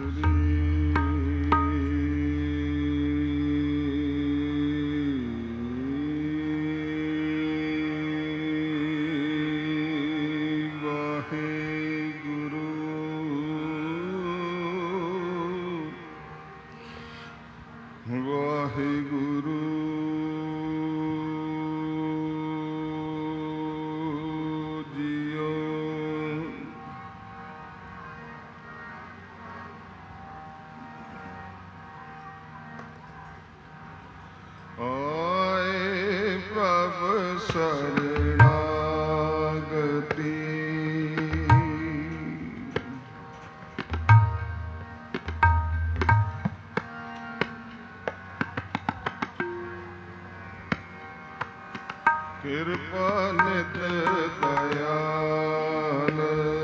ਕਿਰਪਾ ਨਿਤ ਦਇਆਲ,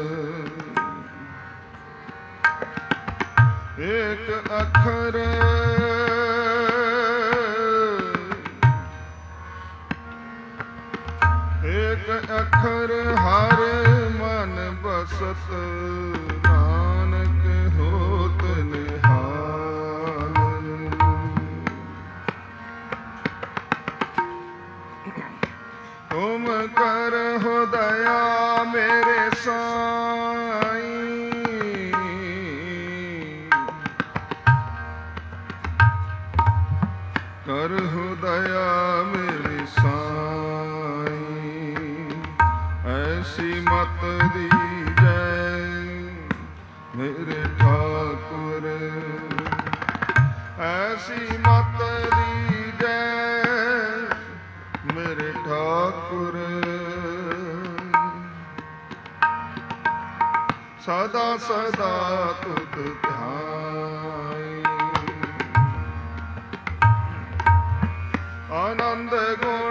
ਏਕ ਅੱਖਰ ਏਕ ਅੱਖਰ ਹਰ ਮਨ ਬਸਤ, ਨਾਨਕ ਹੋਤ ਨਿਹਾਲ। ਤੁਮ ਕਰਹੁ ਦਇਆ ਮੇਰੇ ਸਾਈਂ, ਕਰਹੁ ਦਇਆ ਮੇਰੇ ਸਾਈਂ। ਐਸੀ ਮਤ ਦੀਜੈ ਮੇਰੇ ਠਾਕੁਰ, ਐਸੀ ਮਤ ਦੀਜੈ ਮੇਰੇ ਠਾਕੁਰ। ਸਦਾ ਸਦਾ ਤੁਧ ਧਿਆਈ, ਆਨੰਦ ਗੁਣ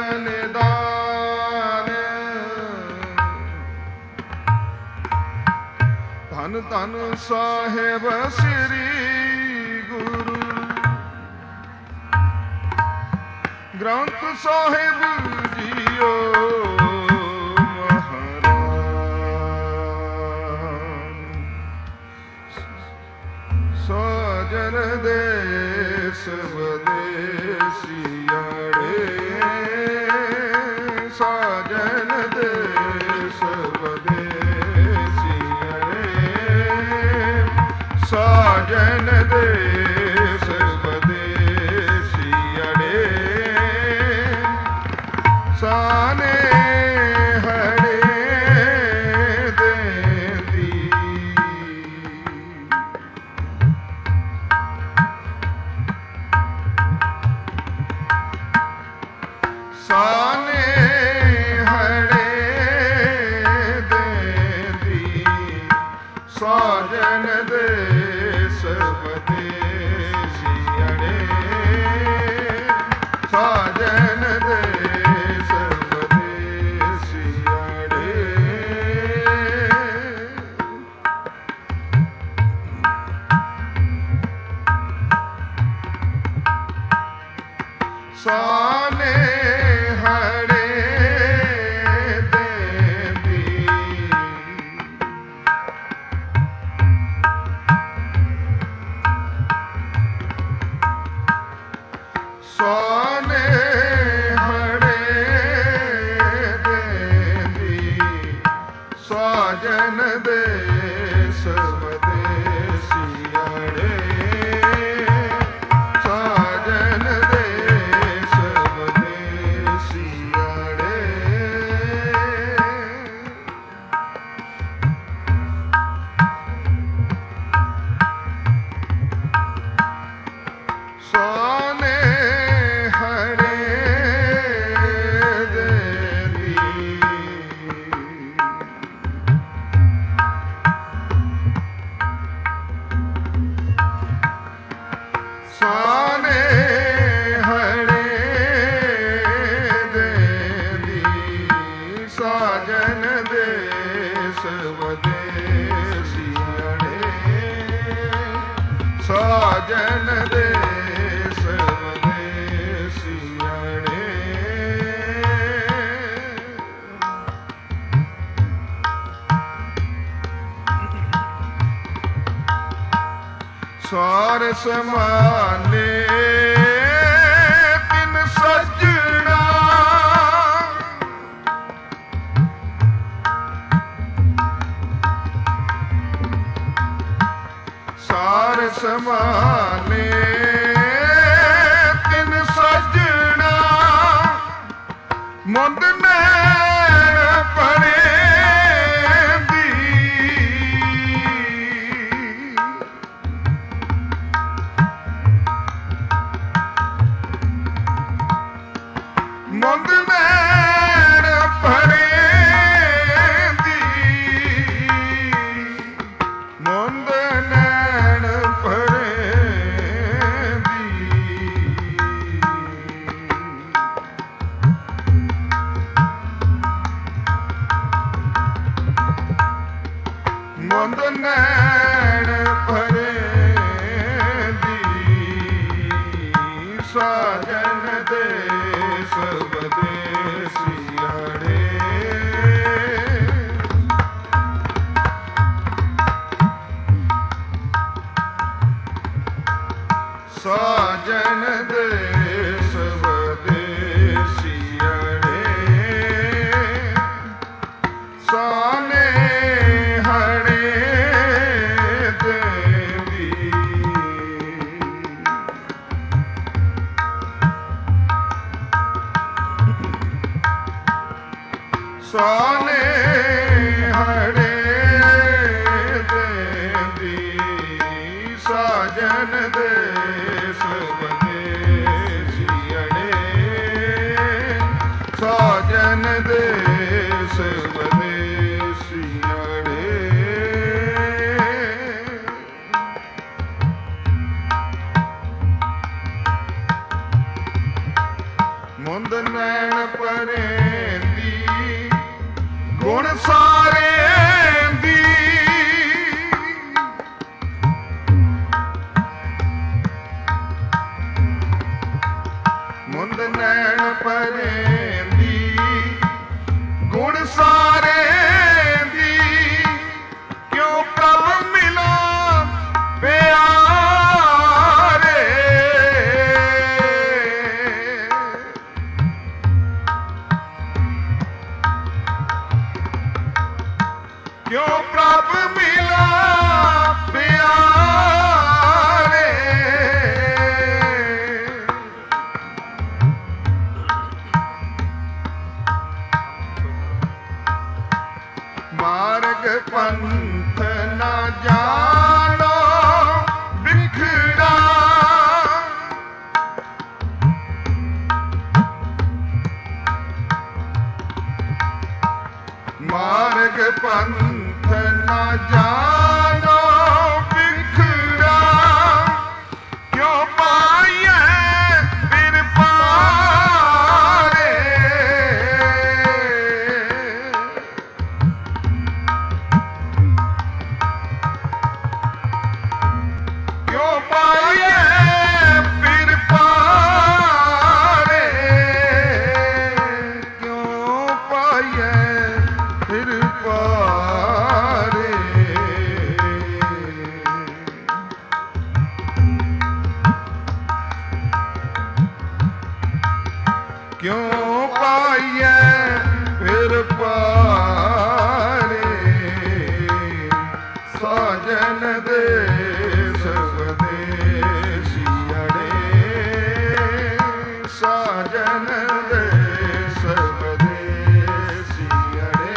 ਨਿਦਾਨ। ਧੰਨ ਧੰਨ ਸਾਹਿਬ ਸ੍ਰੀ ਗੁਰੂ ਗ੍ਰੰਥ ਸਾਹਿਬ ਜੀਓ ਮਹਾਰਾਜ। ਸਾਜਨ ਦੇਸ ਵਿਦੇਸੀਆੜੇ, ਸਾਜਨ ਦੇਸ ਵਿਦੇਸੀਆੜੇ, ਸਾਜਨ ਦੇਸ ਵਿਦੇਸੀਆੜੇ। ਸਾਨੇ ਹੜੇ ਦੇਂਦੀ, ਸਾਨੇ ਹੜੇ ਦੇਂਦੀ। ਸਾਜਨ ਦੇਸ ਵਿਦੇਸੀਆੜੇ, ਸਾਜਨ ਦੇਸ ਵਿਦੇਸੀਆੜੇ। ਸਾਨੇ ਹੜੇ ਦੇਂਦੀ, ਸਾਨੇ ਹੜੇ ਦੇਂਦੀ। ਸਾਜਨ ਦੇਸ ਵਿਦੇਸੀਆੜੇ, ਸਾਜਨ ਦੇਸ ਵਿਦੇਸੀਆੜੇ। ਸਾਨੇ ਹੜੇ ਦੇਂਦੀ, ਸਾਨੇ ਹੜੇ ਦੇਂਦੀ। ਸਾਜਨ ਦੇਸ ਵਿਦੇਸੀਆੜੇ, ਸਾਜਨ ਦੇਸ ਵਿਦੇਸੀਆੜੇ। ਸਾਰ ਸਮਾਲੇ ਤਿਨ ਸੱਜਣਾ ਸਾਰ ਸਮਾਲੇ ਤਿਨ ਸੱਜਣਾ ਮੁੰਦ ਨੈਣ ਪਰੇ ਮੁੰਦ ਨੈਣ ਭਰੇ ਦੀ ਮੁੰਦ ਨੈਣ ਭਰੇ ਦੀ ਮੁੰਦ ਨੈਣ ਭਰੇ ਦੀ ਸਾਜਨ ਦੇ ਸਾਜਨ ਦੇਸ ਵਿਦੇਸੀਅੜੇ ਸਾਨੇ ਹੜੇ ਦੇਵੀ ਸਾਨੇ ਹੜੇ ਦੇਵੀ ਸਾਜਨ ਦੇ ਸਾਜਨ ਦੇਸ ਵਿਦੇਸੀਅੜੇ ਮੁੰਦ ਨੈਣ ਪਰੇਂਦੀ ਗੁਣ ਸਾਰੇਂਦੀ ਮੁੰਦ ਨੈਣ ਪਰੇਂਦੀ ਗੁਣ ਸਾਰੇਂਦੀ ਕਿਉਂ ਪ੍ਰਭ ਮਿਲੋ ਪਿਆਰੇ ਕਿਉਂ ਪ੍ਰਭ ਮਿਲੋ ਪਿਆਰੇ ਮਾਰਗ ਪੰਥ ਨਾ ਜਾਣੋ ਵਿਖੜਾ ਮਾਰਗ ਪੰਥ ਨਾ ਜਾਣੋ ਵਿਖੜਾ ਕਿਉਂ ਪਾਈਐ ਫਿਰ ਪਾਰੇ ਕਿਉਂ ਪਾਈਐ ਫਿਰ ਪਾਰੇ ਕਿਉਂ ਪਾਈਐ ਫਿਰ ਪਾਰੇ ਕਿਉਂ ਪਾਈਐ ਫਿਰ ਪਾਰੇ ਸਾਜਨ ਦੇਸ ਵਿਦੇਸੀਅੜੇ ਸਾਜਨ ਦੇਸ ਵਿਦੇਸੀਅੜੇ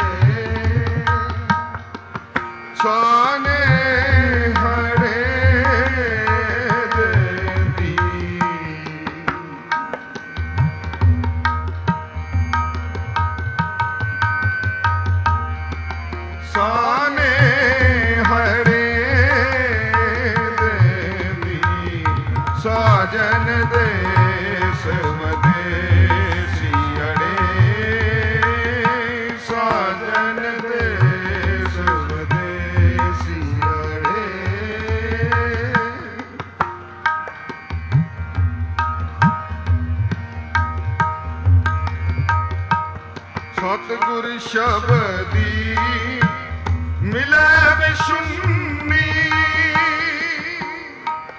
ਸਾਨੇ ਹੜੇ ਦੇਵੀ ਸਾਨੇ ਹੜੇ ਦੇਵੀ ਸਾਜਨ ਦੇਸ ਵਿਦੇਸੀਅੜੇ ਸਾਜਨ ਦੇਸ ਵਿਦੇਸੀਅੜੇ ਸਤਿਗੁਰ ਸ਼ਬਦੀ ਮਿਲੇ ਵਿਸ਼ੁੰਨੀ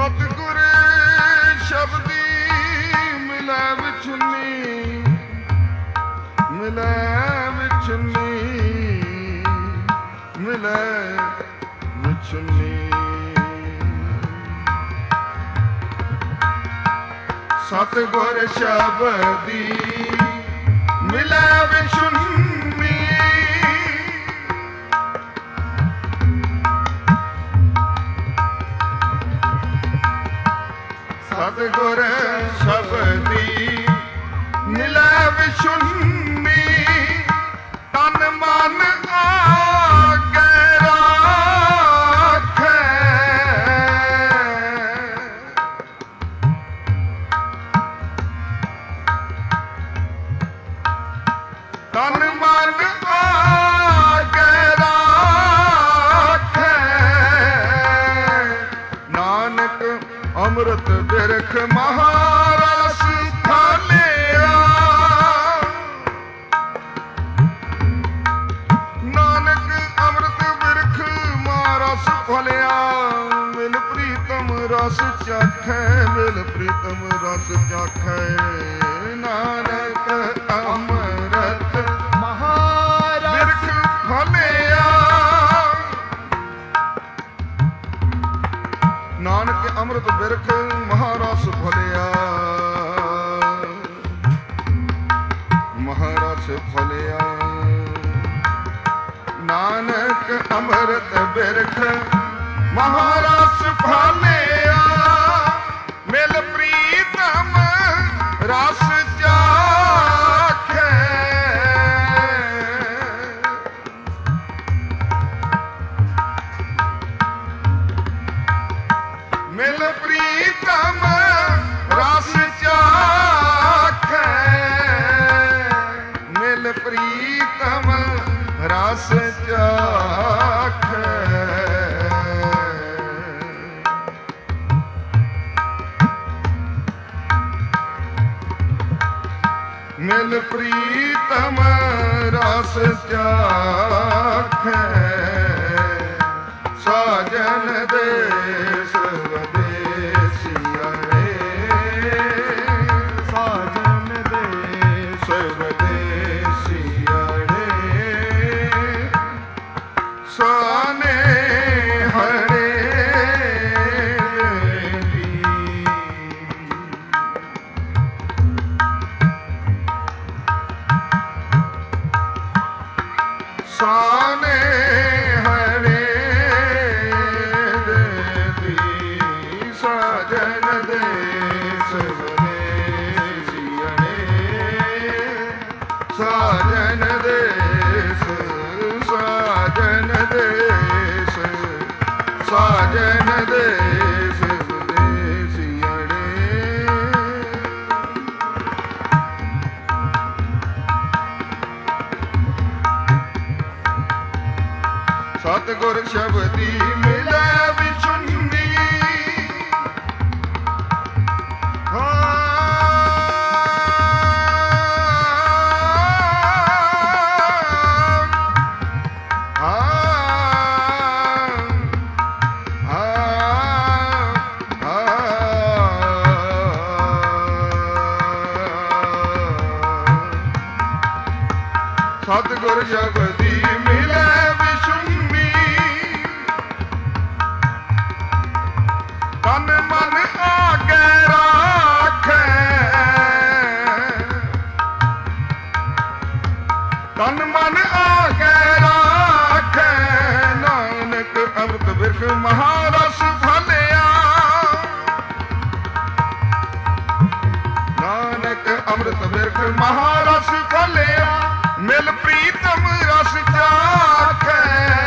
ਸਤਿਗੁਰ ਸ਼ਬਦੀ ਮਿਲੈ ਵਿਛੁੰਨੀ, ਮਿਲੈ ਵਿਛੁੰਨੀ, ਮਿਲੈ ਵਿਛੁੰਨੀ। ਸਤਿਗੁਰ ਸ਼ਬਦੀ ਮਿਲੈ ਵਿਛੁੰਨੀ, ਸਤਿਗੁਰ ਸ਼ਬਦੀ ਮਿਲੈ ਵਿਛੁੰਨੀ। ਤਨ ਮਨ ਆਗੇ ਰਾਖੈ, ਤਨ ਮਨ ਆਗੇ ਰਾਖੈ। ਨਾਨਕ ਅੰਮ੍ਰਿਤ ਬਿਰਖ ਮਹਾਰਸ ਫਲਿਆ, ਨਾਨਕ ਅੰਮ੍ਰਿਤ ਬਿਰਖ ਮਹਾਰਸ ਫਲਿਆ। ਮਿਲ ਪ੍ਰੀਤਮ ਰਸ ਚਾਖੈ, ਮਿਲ ਪ੍ਰੀਤਮ ਰਸ ਚਾਖੈ। ਨਾਨਕ ਅੰਮ੍ਰਿਤ ਬਿਰਖ ਫਲਿਆ, ਨਾਨਕ ਅੰਮ੍ਰਿਤ ਬਿਰਖ ਮਹਾਰਸ ਫਲਿਆ, ਮਹਾਰਸ ਫਲਿਆ। ਨਾਨਕ ਅੰਮ੍ਰਿਤ ਬਿਰਖ ਮਹਾਰਸ ਫਲਿਆ। ਮਿਲ ਪ੍ਰੀਤਮ ਰਸ ਚਾਖੈ, ਮਿਲ ਪ੍ਰੀਤਮ ਰਸ ਚਾਖੈ, ਮਿਲ ਪ੍ਰੀਤਮ ਰਸ ਚਾਖੈ। ਮਿਲ ਪ੍ਰੀਤਮ ਰਸ ਚਾਖੈ। ਸਾਜਨ ਦੇਸ ਵਿਦੇਸੀਆ ਰੇ, ਸਾਜਨ ਦੇਸ ਵਿਦੇਸੀਆ ਰੇ। ਸਾਨੇ ਹਰੇ ਦੀ, ਸਾਨੇ ਹਰੇ ਦੀ। ਸਾਜਨ ਦੇਸ ਵਿਦੇਸੀਆ ਰੇ, ਸਾਜਨ ਦੇਸ, ਸਾਜਨ ਦੇਸ, ਸਾਜਨ ਦੇਸ ਵਿਦੇਸੀਆ ਰੇ। ਸਤਿਗੁਰ ਸ਼ਬਦੀ ਮਿਲੈ ਵਿਛੁੰਨੀ, ਸਤਿਗੁਰ ਸ਼ਬਦੀ ਮਿਲੈ ਵਿਛੁੰਨੀ। ਤਨ ਮਨ ਆਗੇ ਰਾਖੈ, ਤਨ ਮਨ ਆਗੇ ਰਾਖੈ। ਨਾਨਕ ਅੰਮ੍ਰਿਤ ਬਿਰਖ ਮਹਾਰਸ ਫਲਿਆ, ਨਾਨਕ ਅੰਮ੍ਰਿਤ ਬਿਰਖ ਮਹਾਰਸ ਫਲਿਆ। ਮਿਲ ਪ੍ਰੀਤਮ ਰਸ ਚਾਖੈ,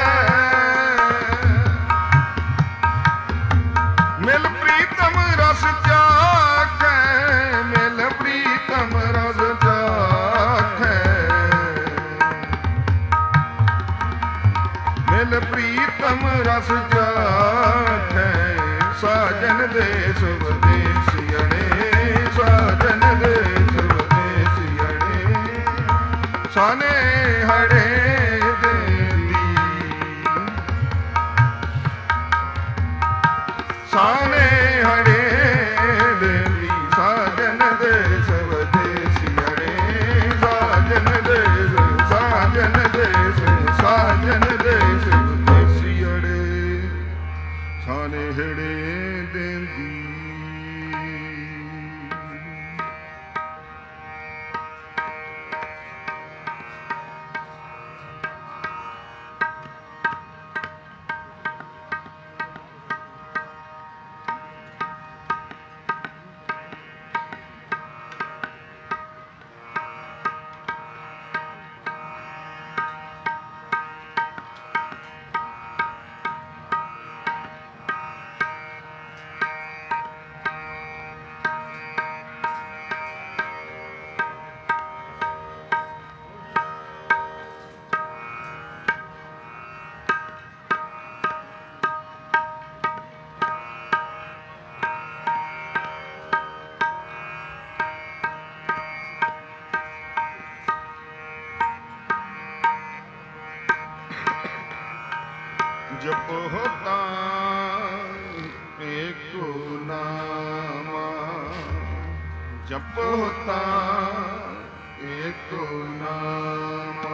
ਮਿਲ ਪ੍ਰੀਤਮ ਰਸ ਚਾਖੈ, ਮਿਲ ਪ੍ਰੀਤਮ ਰਸ ਚਾਖੈ। ਮਿਲ ਪ੍ਰੀਤਮ ਰਸ ਚਾਖੈ। ਸਾਜਨ ਦੇਸ ਵਿਦੇਸੀਆ ਰੇ, ਸਾਜਨ ਦੇਸ ਵਿਦੇਸੀਆ ਰੇ। ਸਾਨੇ ਹਰੇ ਦੇਵੀ, ਸਾਨੇ ਹੜੇ ਦੇਵੀ ਸਾਜਨ ਦੇ ਸਵਦੇਸੀੜੇ ਸਾਜਨ ਦੇ ਸਾਜਨ ਦੇ ਸਾਜਨ ਦੇ ਸਵਦੇਸੀੜੇ ਸਾਨੇ ਹੜੇ ਦੇਵੀ ਜਪੋ ਤਾਂ ਏਕੋ ਨਾਮਾ ਜਪੋ ਤਾਂ ਏਕੋ ਨਾਮਾ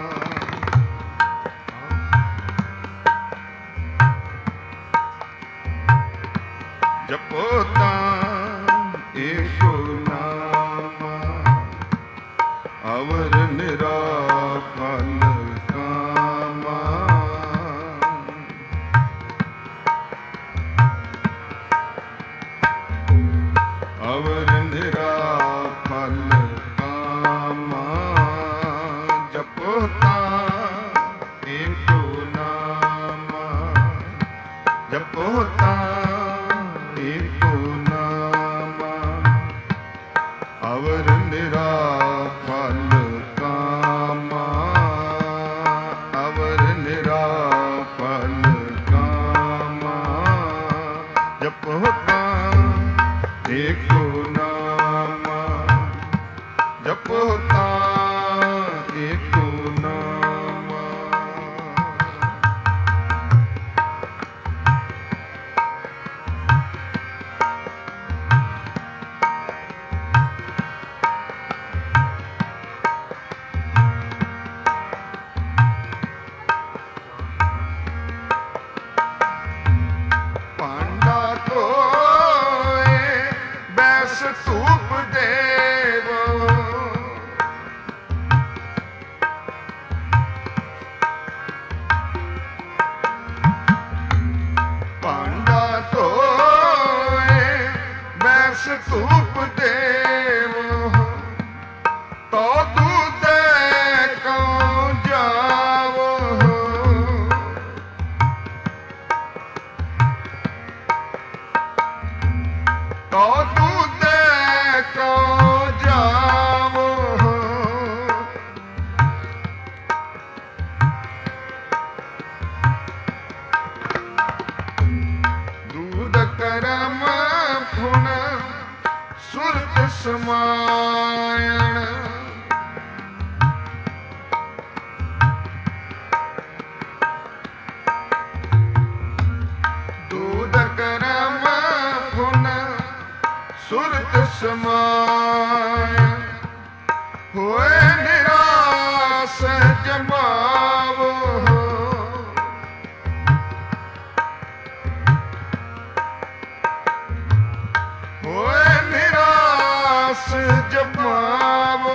ਜਪੋ ਤਾਂ ਏਕੋ ਨਾਮਾ ਅਵਰ ਨਿਰਾਫਲ ਕਾਮਾ ਅਵਰ ਨਿਰਾਫਲ ਕਾਮਾ ਜਪੋ ਤਾਂ ਏਕੋ ਨਾਮਾ ਜਪੋ ਤਾਂ ਏਕੋ ਨਾਮਾ ਅਵਰ ਨਿਰਾਫਲ ਕਾਮਾ ਅਵਰ ਨਿਰਾਫਲ ਕਾਮਾ ਜਪੋ ਤਾਂ ਏਕੋ ਨਾਮਾ ਜਪੋ ਤਾਂ ਏਕੋ ਨਾਮਾ ਭਾਂਡਾ ਧੋਏ ਬੈਸ ਧੂਪ ਦੇਵੋ ਭਾਂਡਾ ਧੋਏ ਬੈਸ ਧੂਪ ਦੇਵੋ ਤੋ ਦੂਤੇ ਕਉ ਜਾਵੋ ਤੋ ਦੂਤੇ ਕਉ ਜਾਵੋ ਦੂਧ ਕਰਮ ਫੁਨ ਸੁਰਤ ਸਮਾਇਣ ਦੂਧ ਕਰਮ ਫੁਨ ਸੁਰਤ ਸਮਾਇ ਹੋਏ ਨਿਰਾਸ ਜਮਾਵੋ ਹੋਏ ਨਿਰਾਸ ਜਮਾਵੋ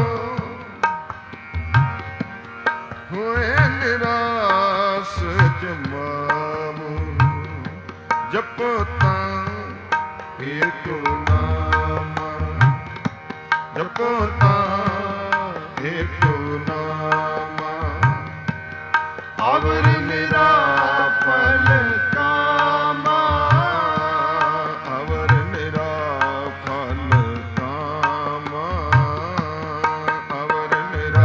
ਹੋਏ ਨਿਰਾਸ ਜਮਾਵੋ ਜਪੋ ਤਾਂ ਏਕੋ ਨਾਮਾ ਜਪੋ ਤਾਂ ਏਕੋ ਨਾਮਾ ਅਵਰ ਨਿਰਾਫਲ ਕਾਮਾ ਅਵਰ ਨਿਰਾਫਲ ਕਾਮਾ ਅਵਰ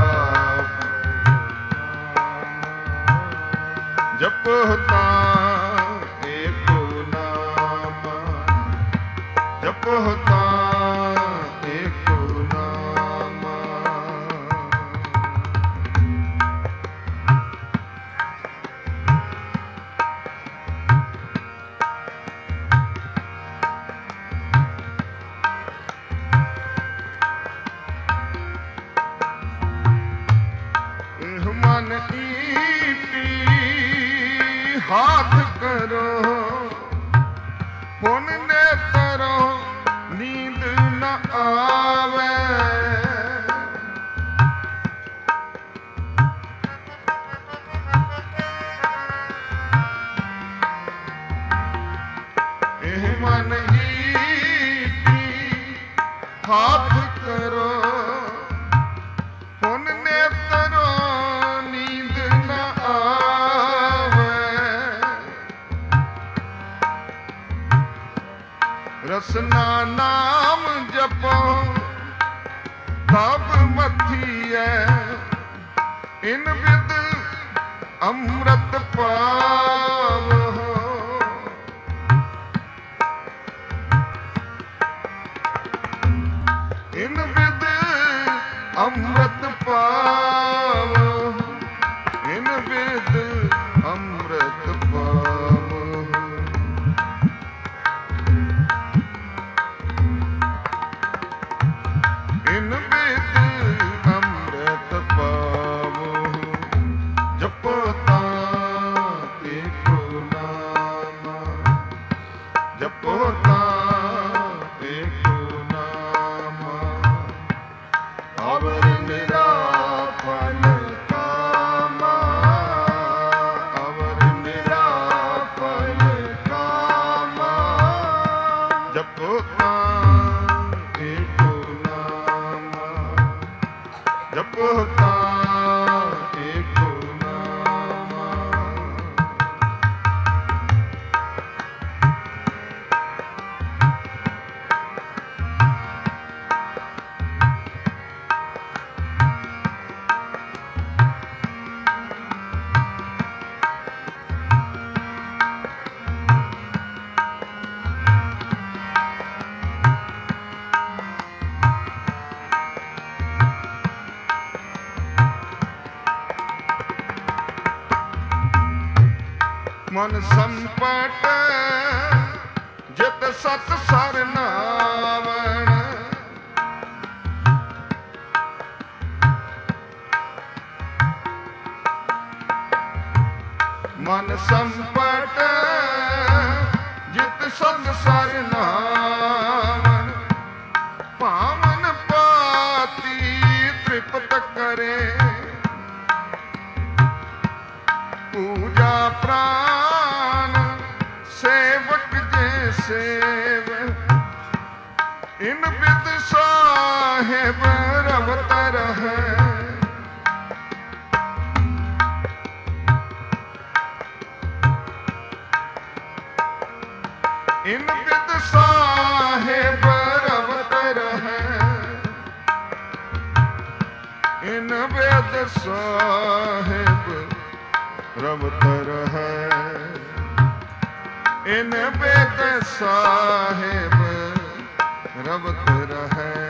ਨਿਰਾਫਲ ਜਪੋ ਤਾਂ ਏਕੋ ਨਾਮਾ ਜਪੋ ਤਾਂ ਏਕੋ ਨਾਮਾ ਪੁਨ ਨੇਤਰੋਂ ਨੀਂਦ ਨ ਆਵੇ। ਇਹ ਮਨ ਈਟੀ ਹਾਥ ਕਰੋ, ਪੁਨ ਨੇਤਰੋਂ ਨੀਂਦ ਨ ਆਵੇ। ਰਸਨਾ ਨਾਮ ਜਪੋ ਤਬ ਮਥੀਐ, ਇਨ ਵਿਦ ਅੰਮ੍ਰਿਤ ਪਾਵੋ। ਇਨ ਵਿਦ ਅੰਮ੍ਰਿਤ ਪਾਵੋ, ਇਨ ਵਿਦ ਅੰਮ੍ਰਿਤ ਪਾਵੋ। ਇਨ ਵਿਦ ਅੰਮ੍ਰਿਤ ਪਾਵੋ। ਜਪੋ ਤਾਂ ਏਕੋ ਨਾਮ, ਜਪੋ ਤਾਂ ਏਕੋ ਨਾਮ। ਅਵਰ ਨਿਰਾ ਫਲ ਕਾਮਾ, ਅਵਰ ਨਿਰਾ ਫਲ ਕਾਮਾ। ਜਪੋ ਤਾਂ ਏਕੋ ਨਾਮ, ਜਪੋ ਤਾਂ ਏਕੋ ਨਾਮ। ਮਨ ਸੰਪਟ ਜਿਤ ਸਤ ਸਰ ਨਾਵਣ। ਮਨ ਸੰਪਟ ਜਿਤ ਸਤ ਸਰ ਨਾਵਣ। ਭਾਵਨ ਪਾਤੀ ਤ੍ਰਿਪਤ ਕਰੇ, ਪੂਜਾ ਪ੍ਰਾਨ ਸੇਵਕ ਜੇ ਸੇਵ। ਇਨ ਬਿਦ ਸਾਹਿਬ ਰਵਤ ਰਹੈ, ਇਨ ਬਿਦ ਸਾਹਿਬ ਰਵਤ ਰਹੈ। ਇਨ ਬਿਦ ਸਾਹਿਬ ਰਵਤ ਰਹੈ। ਇਨ ਬਿਦ ਸਾਹਿਬ ਰਵਤ ਰਹੈ।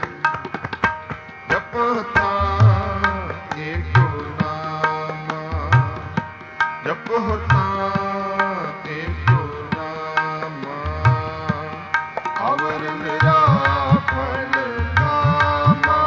ਜਪੋ ਤਾਂ ਏਕੋ ਨਾਮ, ਜਪੋ ਤਾਂ ਏਕੋ ਨਾਮ। ਅਵਰ ਨਿਰਾ ਫਲ ਕਾਮਾ,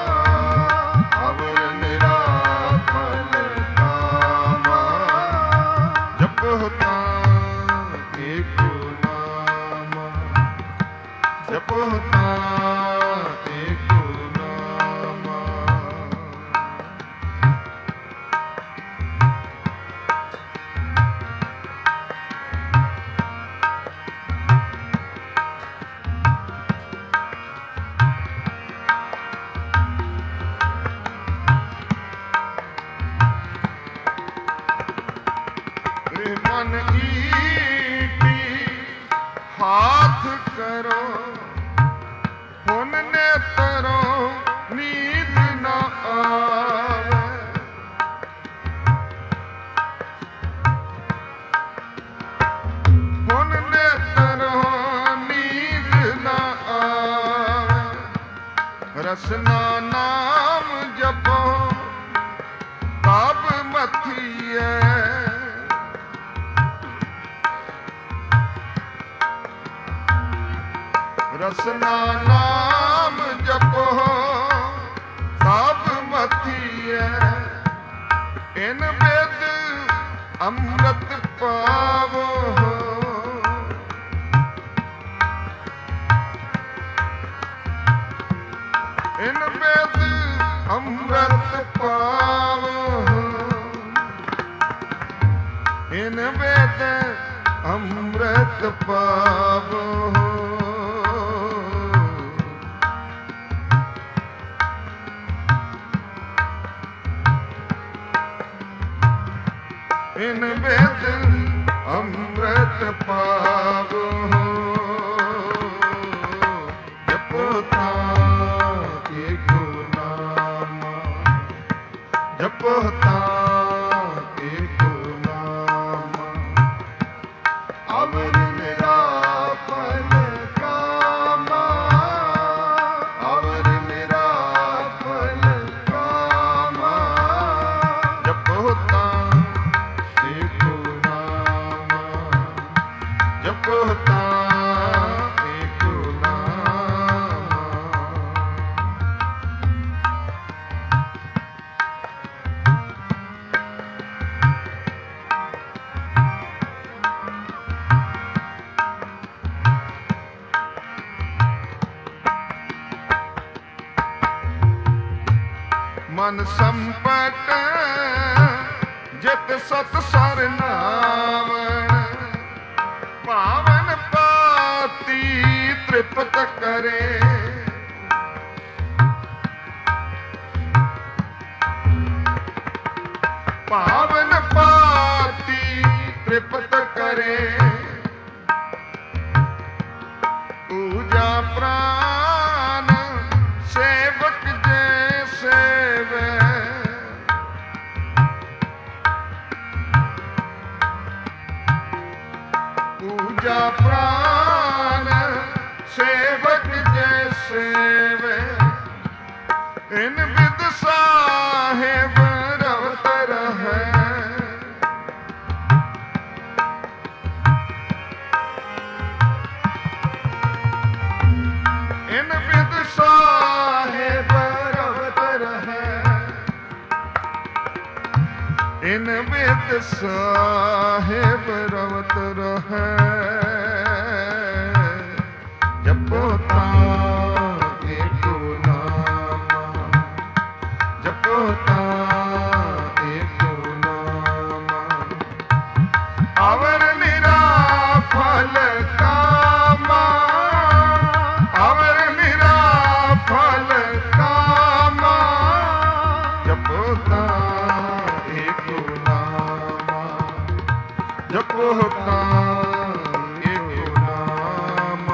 ਅਵਰ ਨਿਰਾ ਫਲ ਕਾਮਾ। ਜਪੋ ਤਾਂ ਏਕੋ ਨਾਮ, ਜਪੋ ਤਾਂ ਏਕੋ ਨਾਮ। ਮਨ ਈਟੀ ਹਾਥ ਕਰੋ, ਪੁਨ ਨੇਤਰੋਂ ਨੀਂਦ ਨ ਆਵੇ। ਪੁਨ ਨੇਤਰੋਂ ਨੀਂਦ ਨ ਆਵੇ। ਰਸਨਾ ਨਾਮ ਜਪੋ ਤਬ ਮਥੀਐ, ਰਸਨਾ ਨਾਮ ਜਪੋ ਤਬ ਮਥੀਐ। ਇਨ ਬਿਦ ਅੰਮ੍ਰਿਤ ਪਾਵੋ, ਅੰਮ੍ਰਿਤ ਪਾਵੋ। ਇਨ ਵੇਦ ਅੰਮ੍ਰਿਤ ਪਾਵੋ। ਜਪੋ ਤਾਂ ਏਕੋ ਨਾਮ, ਜਪੋ ਤਾਂ ਏਕੋ ਨਾਮ। ਅਵਰ ਮੇਰਾ ਫਲ ਕਾਮਾ, ਅਵਰ ਮੇਰਾ ਫਲ ਕਾਮਾ। ਜਪੋ ਤਾਂ ਏਕੋ ਨਾਮ, ਜਪੋ ਤਾਂ ਏਕੋ ਨਾਮ। ਮਨ ਸੰਪਟ ਜਿਤ ਸਤ ਸਰ ਨਾਵਣ। ਪਾਵਨ ਪਾਤੀ ਤ੍ਰਿਪਤ ਕਰੇ। ਪਾਵਨ ਪਾਤੀ ਤ੍ਰਿਪਤ ਕਰੇ। ਪੂਜਾ ਪ੍ਰਾਨ ਸੇਵਕ ਜੇ ਸੇਵੇ। ਪੂਜਾ ਪ੍ਰਾਨ ਸੇਵਕ ਜੇ ਸੇਵੇ। ਇਨ ਬਿਦ ਸਾਹਿਬ ਰਵਤ ਰਹੈ। ਇਨ ਬਿਦ ਸਾਹਿਬ ਰਵਤ ਰਹੈ। ਇਨ ਬਿਦ ਸਾਹਿਬ ਰਵਤ ਰਹੈ। ਜਪੋ ਤਾਂ ਏਕੋ ਨਾਮ, ਜਪੋ ਤਾਂ ਏਕੋ ਨਾਮ। ਅਵਰ ਮੇਰਾ ਫਲ ਕਾਮਾ, ਅਵਰ ਮੇਰਾ ਫਲ ਕਾਮਾ। ਜਪੋ ਤਾਂ ਏਕੋ ਨਾਮ, ਜਪੋ ਤਾਂ ਏਕੋ ਨਾਮ।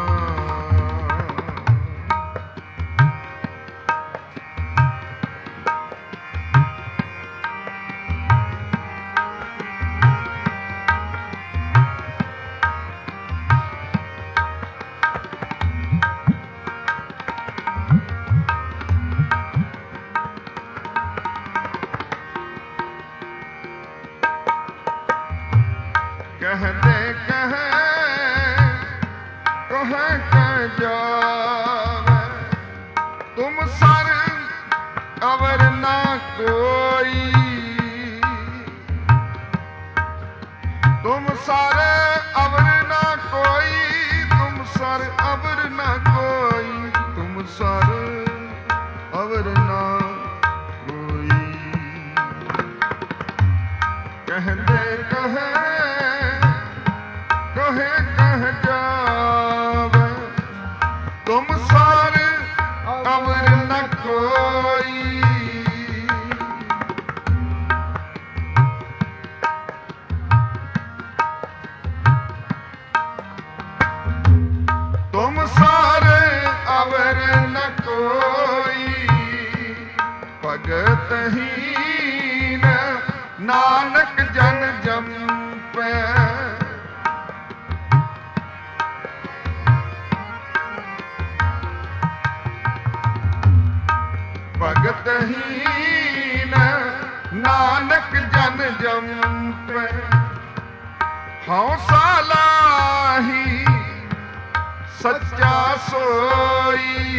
कहते कहे कहे कह जावे। तुम सर अवर ना कोई, तुम सर अवर ना कोई, तुम सर अवर ना कोई, तुम सर अवर ना कोई। कहते कहे कहे कह जावे। तुम सार अवर न कोई। तुम सार अवर न कोई। भगत हीन नानक जन जंपै। भगत हीन नानक जन जंपै। हौसा लाही सच्चा सोई।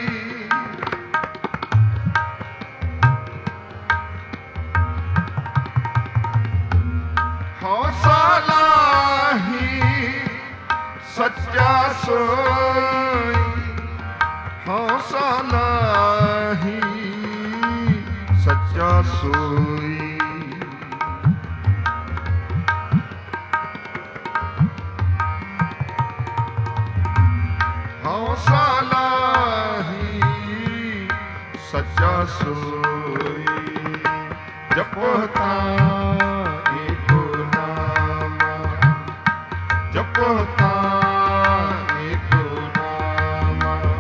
हौसा लाही सच्चा सोई। हौसा लाही सच्चा सोई। ਸਾਲਾਹੀ ਸੱਚਾ ਸੋਈ ਜਪੋ ਤਾਂ ਏਕੋ ਨਾਮ ਜਪੋ ਤਾਂ ਏਕੋ ਨਾਮ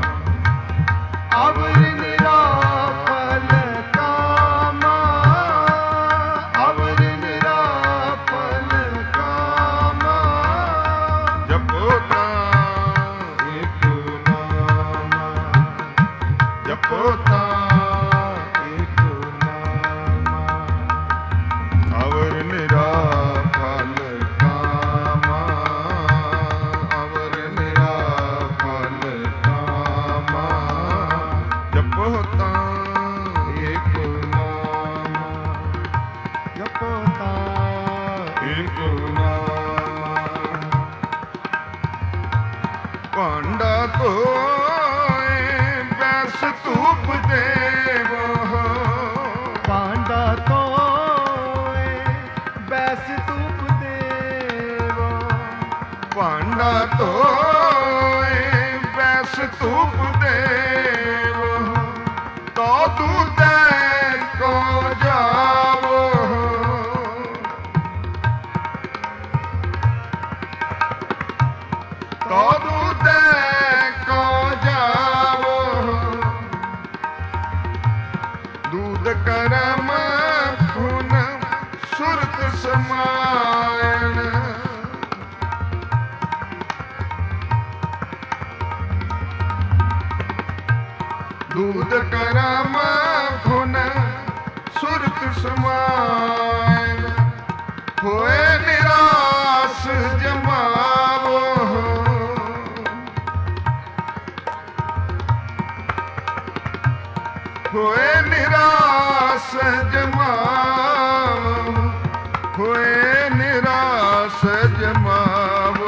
ਅਵਰ ਨਿਰਾਫਲ ਕਾਮਾ ਅਵਰ ਨਿਰਾਫਲ ਕਾਮਾ ਜਪੋ ਤਾਂ ਏਕੋ ਨਾਮ ਜਪੋ ਤਾਂ ਏਕੋ ਨਾਮ ਅਵਰ ਨਿਰਾਫਲ ਕਾਮਾ ਅਵਰ ਨਿਰਾਫਲ ਕਾਮਾ ਜਪੋ ਤਾਂ ਏਕੋ ਨਾਮ ਜਪੋ ਤਾਂ ਏਕੋ ਨਾਮ ਭਾਂਡਾ ਧੋਏ ਬੈਸ ਧੂਪ ਦੇਵੋ ਭਾਂਡਾ ਧੋਏ ਬੈਸ ਧੂਪ ਦੇਵੋ ਭਾਂਡਾ ਧੋਏ ਬੈਸ ਧੂਪ ਦੇਵੋ ਤੋ ਦੂਤੈ ਕੋ ਜਾਵੋ ਤੋ ਦੂਤੈ ਕੋ ਜਾਵੋ ਦੂਧ ਕਰਮ ਖੁਨ ਸੁਰਤ ਸਮਾਇਣ ਦੂਧ ਕਰਮ ਖੁਨ ਸੁਰਤ ਸਮਾਇਣ ਹੋਏ ਨਿਰਾਸ ਜਮਾਵੋ ਹੋਏ ਨਿਰਾਸ ਜਮਾਵੋ ਹੋਏ ਨਿਰਾਸ ਜਮਾਵੋ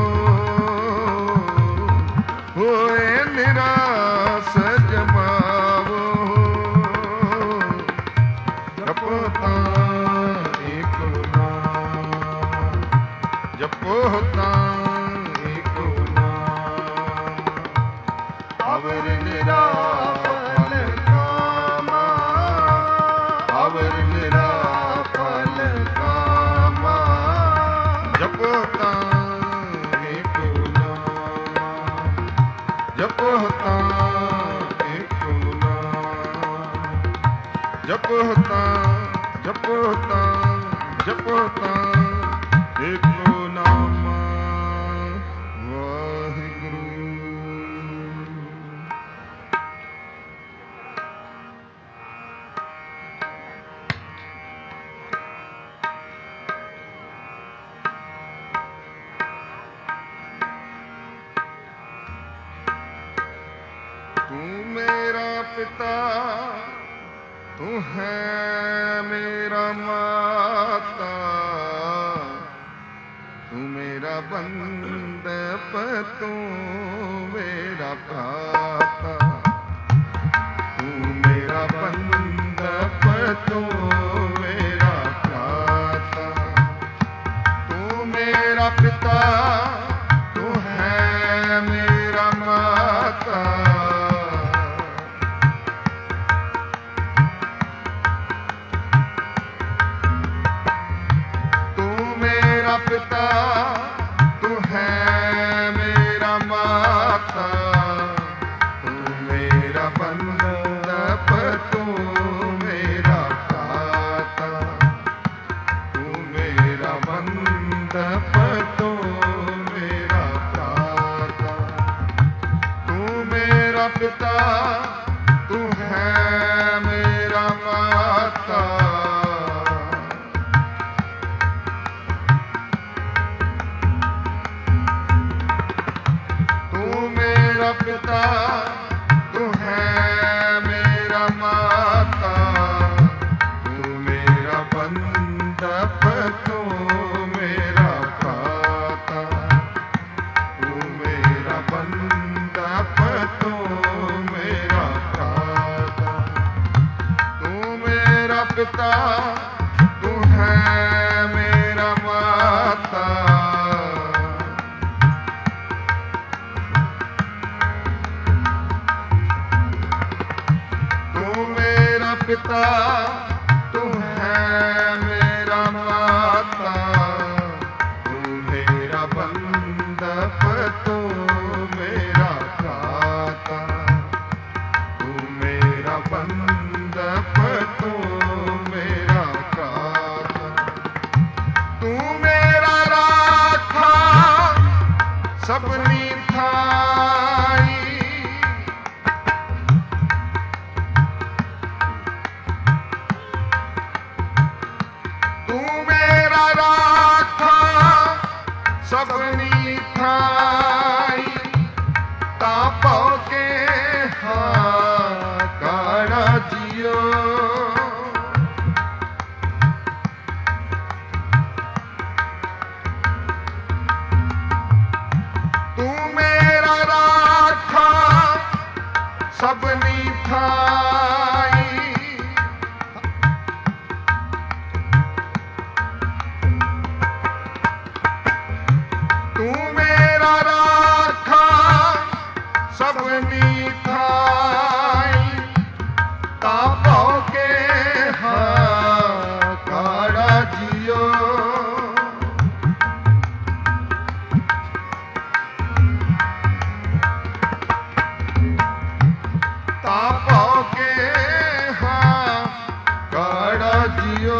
ਹੋਏ ਨਿਰਾਸ ਜਮਾਵੋ ਜਪੋ ਤਾਂ ਏਕੋ ਨਾਮ ਜਪੋ ਤਾਂ ਏਕੋ ਨਾਮ ਅਵਰ ਨਿਰਾਫਲ ਕਾਮਾ ਅਵਰ ਨਿਰਾਫਲ ਕਾਮਾ ਜਪੋ ਤਾਂ ਏਕੋ ਨਾਮ ਜਪੋ ਤਾਂ ਏਕੋ ਨਾਮ ਜਪੋ ਤਾਂ ਜਪੋ ਤਾਂ ਜਪੋ ਤਾਂ ਏਕੋ ਨਾਮ ਵਾਹਿਗੁਰੂ। ਤੂੰ ਮੇਰਾ ਪਿਤਾ ਤੂੰ ਹੈ ਮੇਰਾ ਮਾਤਾ ਤੂੰ ਮੇਰਾ ਬੰਦਪ ਤੂੰ ਮੇਰਾ ਭਰਾਤਾ ਤੂੰ ਮੇਰਾ ਬੰਦਪ ਤੂੰ ਮੇਰਾ ਭਰਾਤਾ ਤੂੰ ਮੇਰਾ ਪਿਤਾ ਤੂੰ ਹੈ ਮੇਰਾ ਮਾਤਾ ਪਿਤਾ ਤੂੰ ਹੈ ਮੇਰਾ ਮਾਤਾ ਤੂੰ ਮੇਰਾ ਬੰਦਪ ਤੂੰ ਮੇਰਾ ਭਰਾਤਾ ਤੂੰ ਮੇਰਾ ਬੰਦਪ ਤੂੰ ਮੇਰਾ ਭਰਾਤਾ ਤੂੰ ਮੇਰਾ ਪਿਤਾ ਤੂੰ ਹੈ ਮੇਰਾ ਮਾਤਾ ਪਿਤਾ ਤੂੰ ਹੈ ਮੇਰਾ ਮਾਤਾ ਤੂੰ ਮੇਰਾ ਬੰਦਪ ਤੂੰ ਮੇਰਾ ਭਰਾਤਾ ਤੂੰ ਮੇਰਾ ਬੰਦਪ ਤੂੰ ਮੇਰਾ ਭਰਾਤਾ ਤੂੰ ਮੇਰਾ ਪਿਤਾ ਤੂੰ ਹੈ ਮੇਰਾ ਮਾਤਾ पिता तू है मेरा माता, तू मेरा बंधप तू मेरा भ्राता, तू मेरा बंधप तू मेरा भ्राता, तू मेरा राखा सबनी थाई, तू मेरा राखा सबनी थाई, तापो के काड़ा जियो, तू मेरा राखा सबनी थाई, तू मेरा राखा सबनी थाई, तापो के काड़ा जियो, तापो के काड़ा जियो,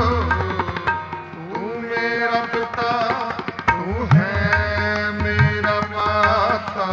तू मेरा पिता तू है मेरा माता,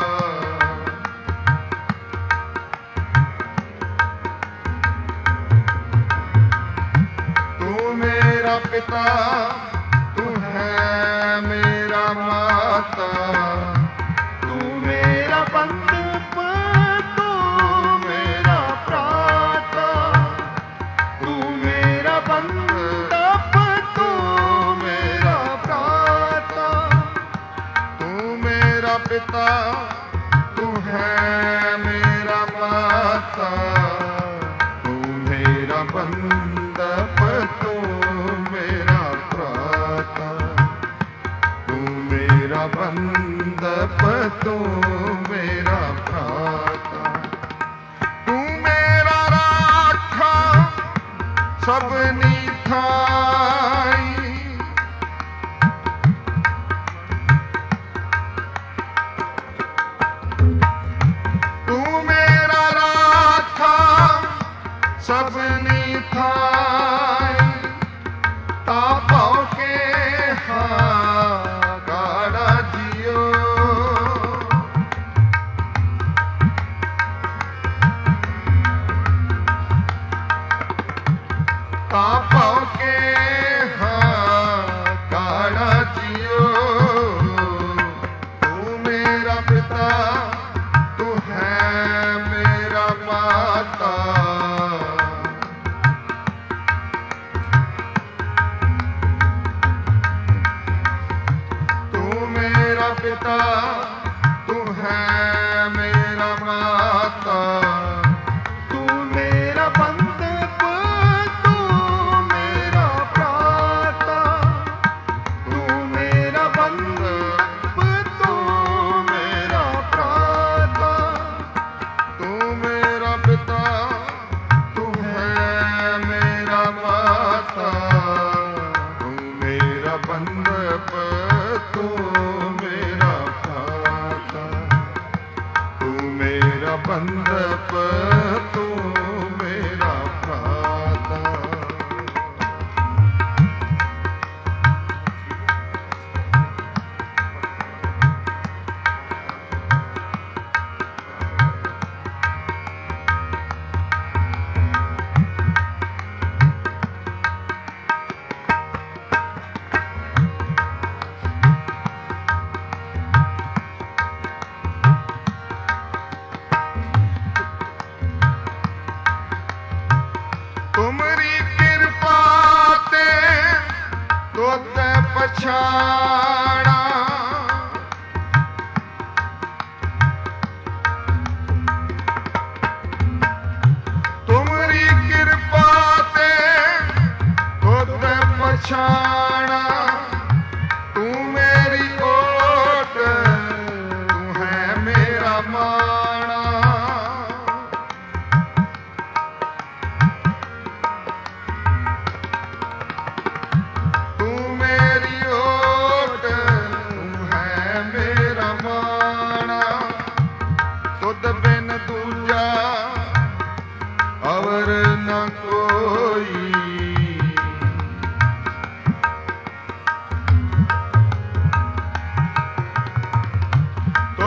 तू मेरा पिता तू है मेरा माता, तू मेरा बंधप तू मेरा भ्राता, तू मेरा बंधप तू मेरा भ्राता, तू मेरा पिता तू है मेरा माता, तू मेरा बंधप तू मेरा भ्राता, तू मेरा बंधप तू मेरा भ्राता, तू मेरा राखा सबनी थाई, तू मेरा राखा सबनी थाई, तापो के काड़ा जियो, तापो के काड़ा जियो, तू मेरा पिता तू है मेरा माता, तू मेरा पिता तू है मेरा माता, तू मेरा बंधप तू मेरा भ्राता, तू मेरा बंधप तू मेरा भ्राता, तू मेरा पिता तू है मेरा माता, तू मेरा बंधप तू मेरा भ्राता, तू मेरा बंधप तू मेरा भ्राता।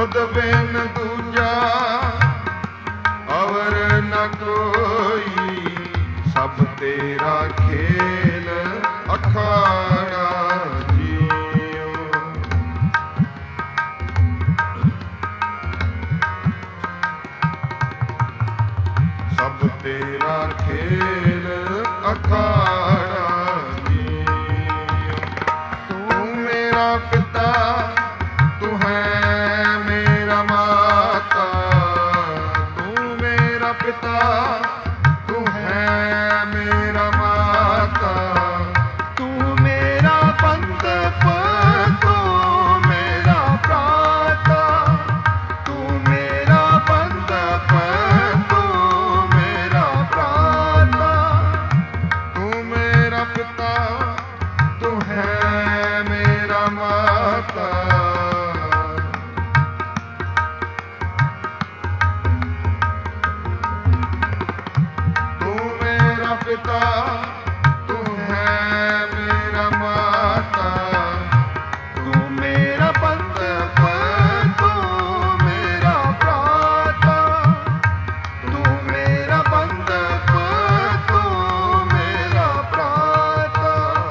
ਤੁਧ ਬਿਨ ਦੂਜਾ ਅਵਰ ਨ ਕੋਈ, ਸਭ ਤੇਰਾ ਖੇਲ ਅਖਾੜਾ ਜੀਓ। ਸਭ ਤੇਰਾ ਖੇਲ ਅਖਾੜਾ ਜੀਓ। ਤੂੰ ਮੇਰਾ ਪਿਤਾ, ਤੂੰ ਹੈ ਮੇਰਾ ਮਾਤਾ, ਤੂੰ ਮੇਰਾ ਪਿਤਾ, ਤੂੰ ਹੈ ਮੇਰਾ ਮਾਤਾ, ਤੂੰ ਮੇਰਾ ਬੰਧਪ, ਤੂੰ ਮੇਰਾ ਭਰਾਤਾ, ਤੂੰ ਮੇਰਾ ਬੰਧਪ, ਤੂੰ ਮੇਰਾ ਭਰਾਤਾ, ਤੂੰ ਮੇਰਾ ਪਿਤਾ, ਤੂੰ ਹੈ ਮੇਰਾ ਮਾਤਾ, ਤੂੰ ਮੇਰਾ ਪਿਤਾ, ਤੂੰ ਹੈ ਮੇਰਾ ਮਾਤਾ, ਤੂੰ ਮੇਰਾ ਬੰਧਪ, ਤੂੰ ਮੇਰਾ ਭਰਾਤਾ, ਤੂੰ ਮੇਰਾ ਬੰਧਪ, ਤੂੰ ਮੇਰਾ ਭਰਾਤਾ।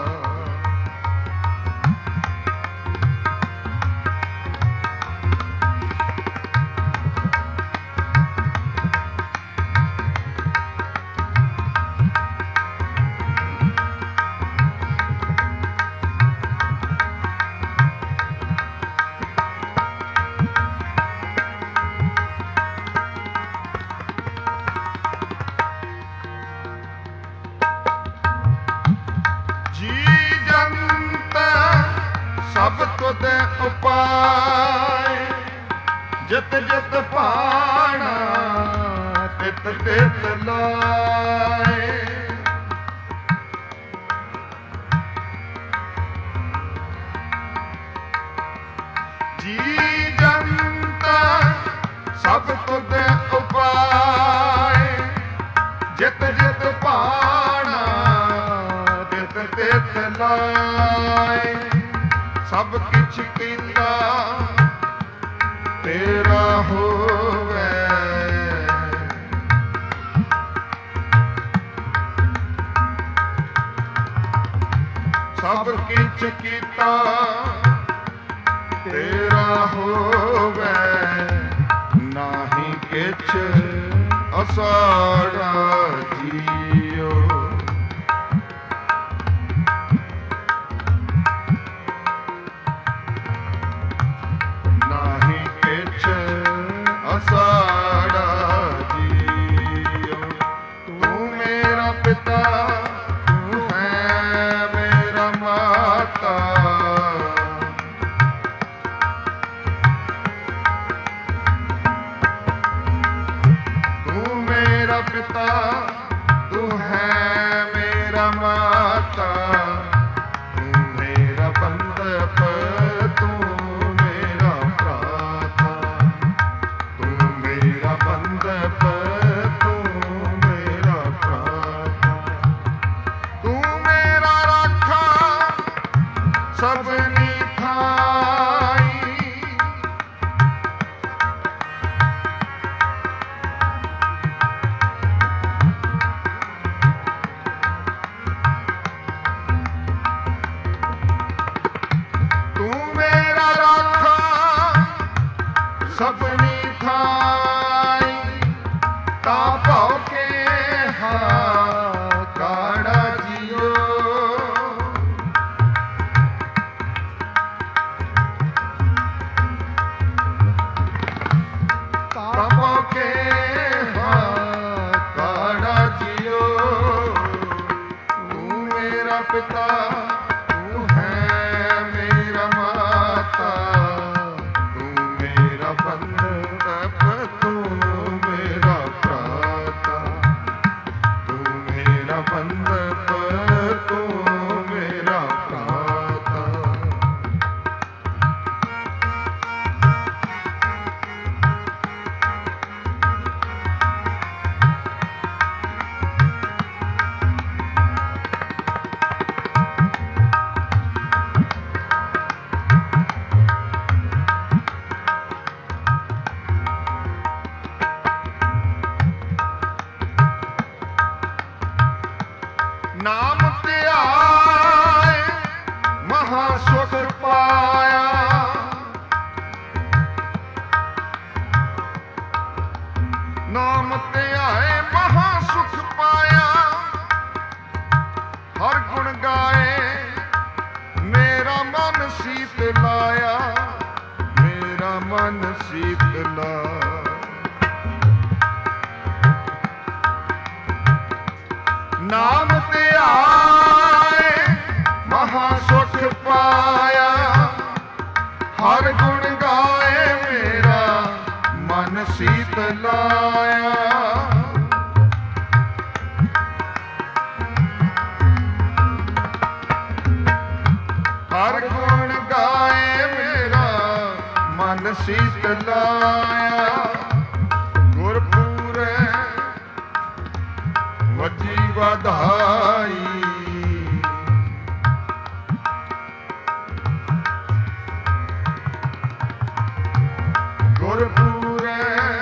ਜੀ ਜੰਤ ਸਭ ਤੁਧ ਉਪਾਏ, ਜਿਤ ਜਿਤ ਭਾਣਾ ਤਿਤ ਤਿਤ ਲਾਏ। ਜੀ ਜੰਤ ਸਭ ਤੁਧ ਉਪਾਏ, ਜਿਤ ਜਿਤ ਭਾਣਾ ਤਿਤ ਤਿਤ ਲਾਏ। ਸਭ ਕਿਛ ਕੀਤਾ ਤੇਰਾ ਹੋਵੇ, ਸਭ ਕਿਛ ਕੀਤਾ ਤੇਰਾ ਹੋਵੇ, ਨਾਹੀ ਕਿਛ ਅਸਾੜਾ ਜੀਓ। ਨਾਹੀ ਕਿਛ ਅਸਾੜਾ ਜੀਓ। ਤੂੰ ਮੇਰਾ ਪਿਤਾ, ਤੂੰ ਹੈ ਮੇਰਾ ਮਾਤਾ, ਤੂੰ ਮੇਰਾ ਪਿਤਾ, ਤੂੰ ਹੈ ਮੇਰਾ ਮਾਤਾ, ਤੂੰ ਮੇਰਾ ਬੰਧਪ, ਤੂੰ ਮੇਰਾ ਭਰਾਤਾ, ਤੂੰ ਮੇਰਾ ਬੰਧਪ, ਤੂੰ ਮੇਰਾ ਭਰਾਤਾ, ਤੂੰ ਮੇਰਾ ਰਾਖਾ ਸਭਨੀ ਥਾਈ, ਤੂੰ ਮੇਰਾ ਰਾਖਾ ਸਭਨੀ ਥਾਈ, ਤਾ ਭਉ ਕੇ ਹਾ ਕਾੜਾ ਜੀਓ। ਤਾ ਭਉ ਕੇ ਹਾ ਕਾੜਾ ਜੀਓ। ਤੂੰ ਮੇਰਾ ਪਿਤਾ, ਤੂੰ ਹੈ ਮੇਰਾ ਮਾਤਾ, ਤੂੰ ਮੇਰਾ ਬੰਧਪ, ਨਾਮ ਧਿਆਏ ਮਹਾ ਸੁਖ ਪਾਇਆ, ਹਰ ਗੁਣ ਗਾਏ ਮੇਰਾ ਮਨ ਸੀਤ ਲਾਇਆ, ਮੇਰਾ ਮਨ ਸੀਤ ਲਾਇਆ। ਨਾਮ ਧਿਆਏ ਮਹਾ ਸੁਖ ਪਾਇਆ, ਹਰ ਗੁਣ ਗਾਏ ਮੇਰਾ ਮਨ ਸੀਤ ਲਾਇਆ। ਹਰ ਗੁਣ ਗਾਏ ਮੇਰਾ ਮਨ ਸੀਤ ਲਾਇਆ। ਗੁਰਪੂਰੈ ਵੱਜੀ ਵਧਾਈ, ਗੁਰਪੂਰੈ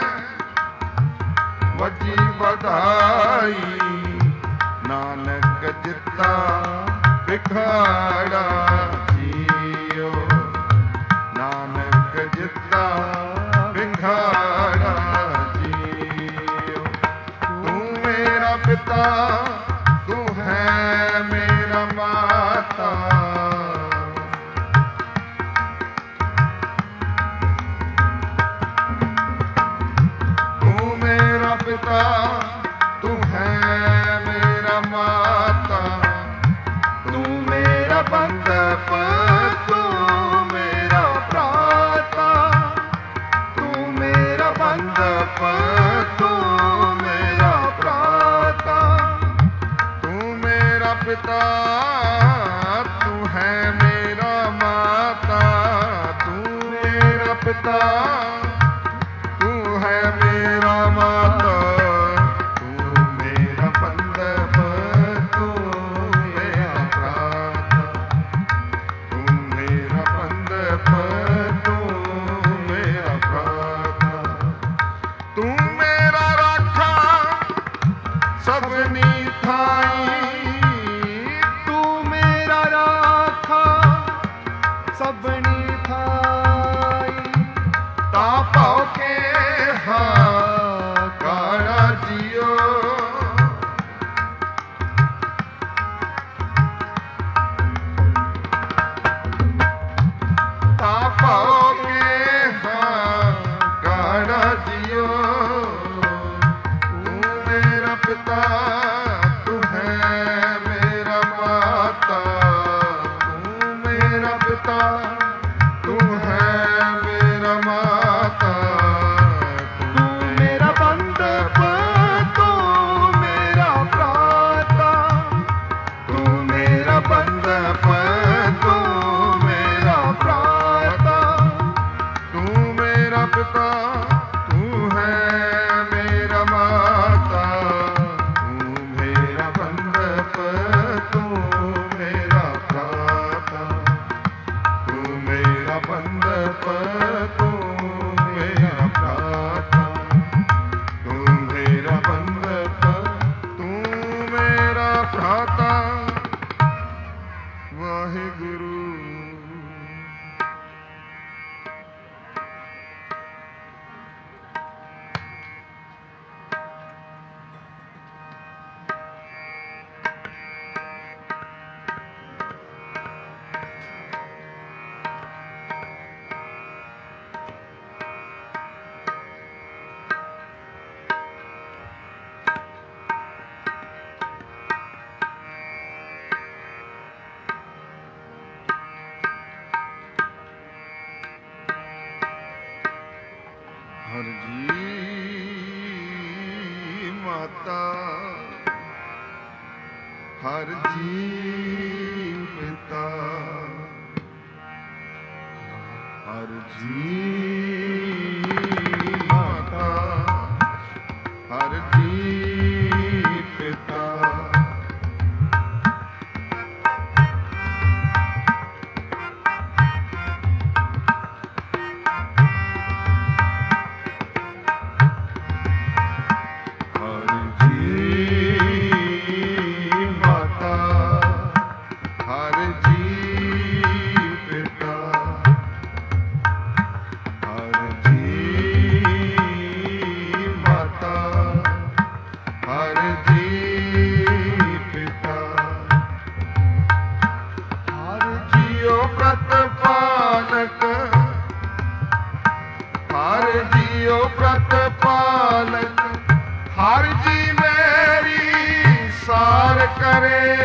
ਵੱਜੀ ਵਧਾਈ। ਨਾਨਕ ਜਿੱਤਾ ਵਿਖਾੜਾ ਜੀਓ, ਨਾਨਕ ਜਿੱਤਾ ਵਿਖਾੜਾ ਜੀਓ। ਤੂੰ ਮੇਰਾ ਪਿਤਾ, ਤੂੰ ਹੈ ਮੇਰਾ ਮਾਤਾ, ਤੂੰ ਮੇਰਾ ਪਿਤਾ, ਤੂੰ ਹੈ ਮੇਰਾ ਮਾਤਾ। ਤੂੰ ਮੇਰਾ ਬੰਧਪ, ਤੂੰ ਮੇਰਾ ਭਰਾਤਾ, ਤੂੰ ਮੇਰਾ ਬੰਧਪ, ਤੂੰ ਮੇਰਾ ਭਰਾਤਾ। ਤੂੰ ਮੇਰਾ ਪਿਤਾ, ਤੂੰ ਹੈ ਮੇਰਾ ਮਾਤਾ, ਤੂੰ ਮੇਰਾ ਪਿਤਾ, ਤੂੰ ਹੈ ਮੇਰਾ ਮਾਤਾ। ਤੂੰ ਮੇਰਾ ਬੰਧਪ, ਤੂੰ ਮੇਰਾ ਭਰਾਤਾ, ਤੂੰ ਮੇਰਾ ਬੰਧਪ, ਤੂੰ ਮੇਰਾ ਭਰਾਤਾ। ਤੂੰ ਮੇਰਾ ਰਾਖਾ ਸਭਨੀ ਥਾਈ, ਤੂੰ ਮੇਰਾ ਰਾਖਾ ਸਭਨੀ ਥਾਈ। ਤਾਂ ਭਉ ਕੇ ਕਾੜਾ ਜੀਓ, ਤਾਂ ਭਉ ਕੇ ਕਾੜਾ ਜੀਓ। ਤੂੰ ਮੇਰਾ ਪਿਤਾ, ਤੂੰ ਹੈ ਮੇਰਾ ਮਾਤਾ, ਤੂੰ ਮੇਰਾ ਪਿਤਾ, ਤੂੰ ਹੈ ਮੇਰਾ ਮਾਤਾ। ਤੂੰ ਮੇਰਾ ਬੰਧਪ, ਤੂੰ ਮੇਰਾ ਭਰਾਤਾ, ਤੂੰ ਮੇਰਾ ਬੰਧਪ, ਤੂੰ ਮੇਰਾ ਭਰਾਤਾ। ਤੂੰ ਮੇਰਾ ਪਿਤਾ, ਤੂੰ ਹੈ ਮੇਰਾ ਮਾਤਾ, ਤੂੰ ਮੇਰਾ ਬੰਧਪ, ਤੂੰ ਮੇਰਾ ਭਰਾਤਾ। ਤੂੰ ਮੇਰਾ ਬੰਧਪ, ਤੂੰ ਮੇਰਾ ਭਰਾਤਾ, ਤੂੰ ਮੇਰਾ ਬੰਧਪ, ਤੂੰ ਮੇਰਾ ਭਰਾਤਾ। ਵਾਹਿਗੁਰੂ। ਹਰ ਜੀ ਮਾਤਾ, ਹਰ ਜੀ ਪਿਤਾ, ਹਰ ਜੀ ਮਾਤਾ, ਹਰ ਜੀ ਪਿਤਾ। ਹਰ ਹਰ ਜੀਉ ਪ੍ਰਤਪਾਲਕ, ਹਰ ਜੀ ਮੇਰੀ ਸਾਰ ਕਰੇ।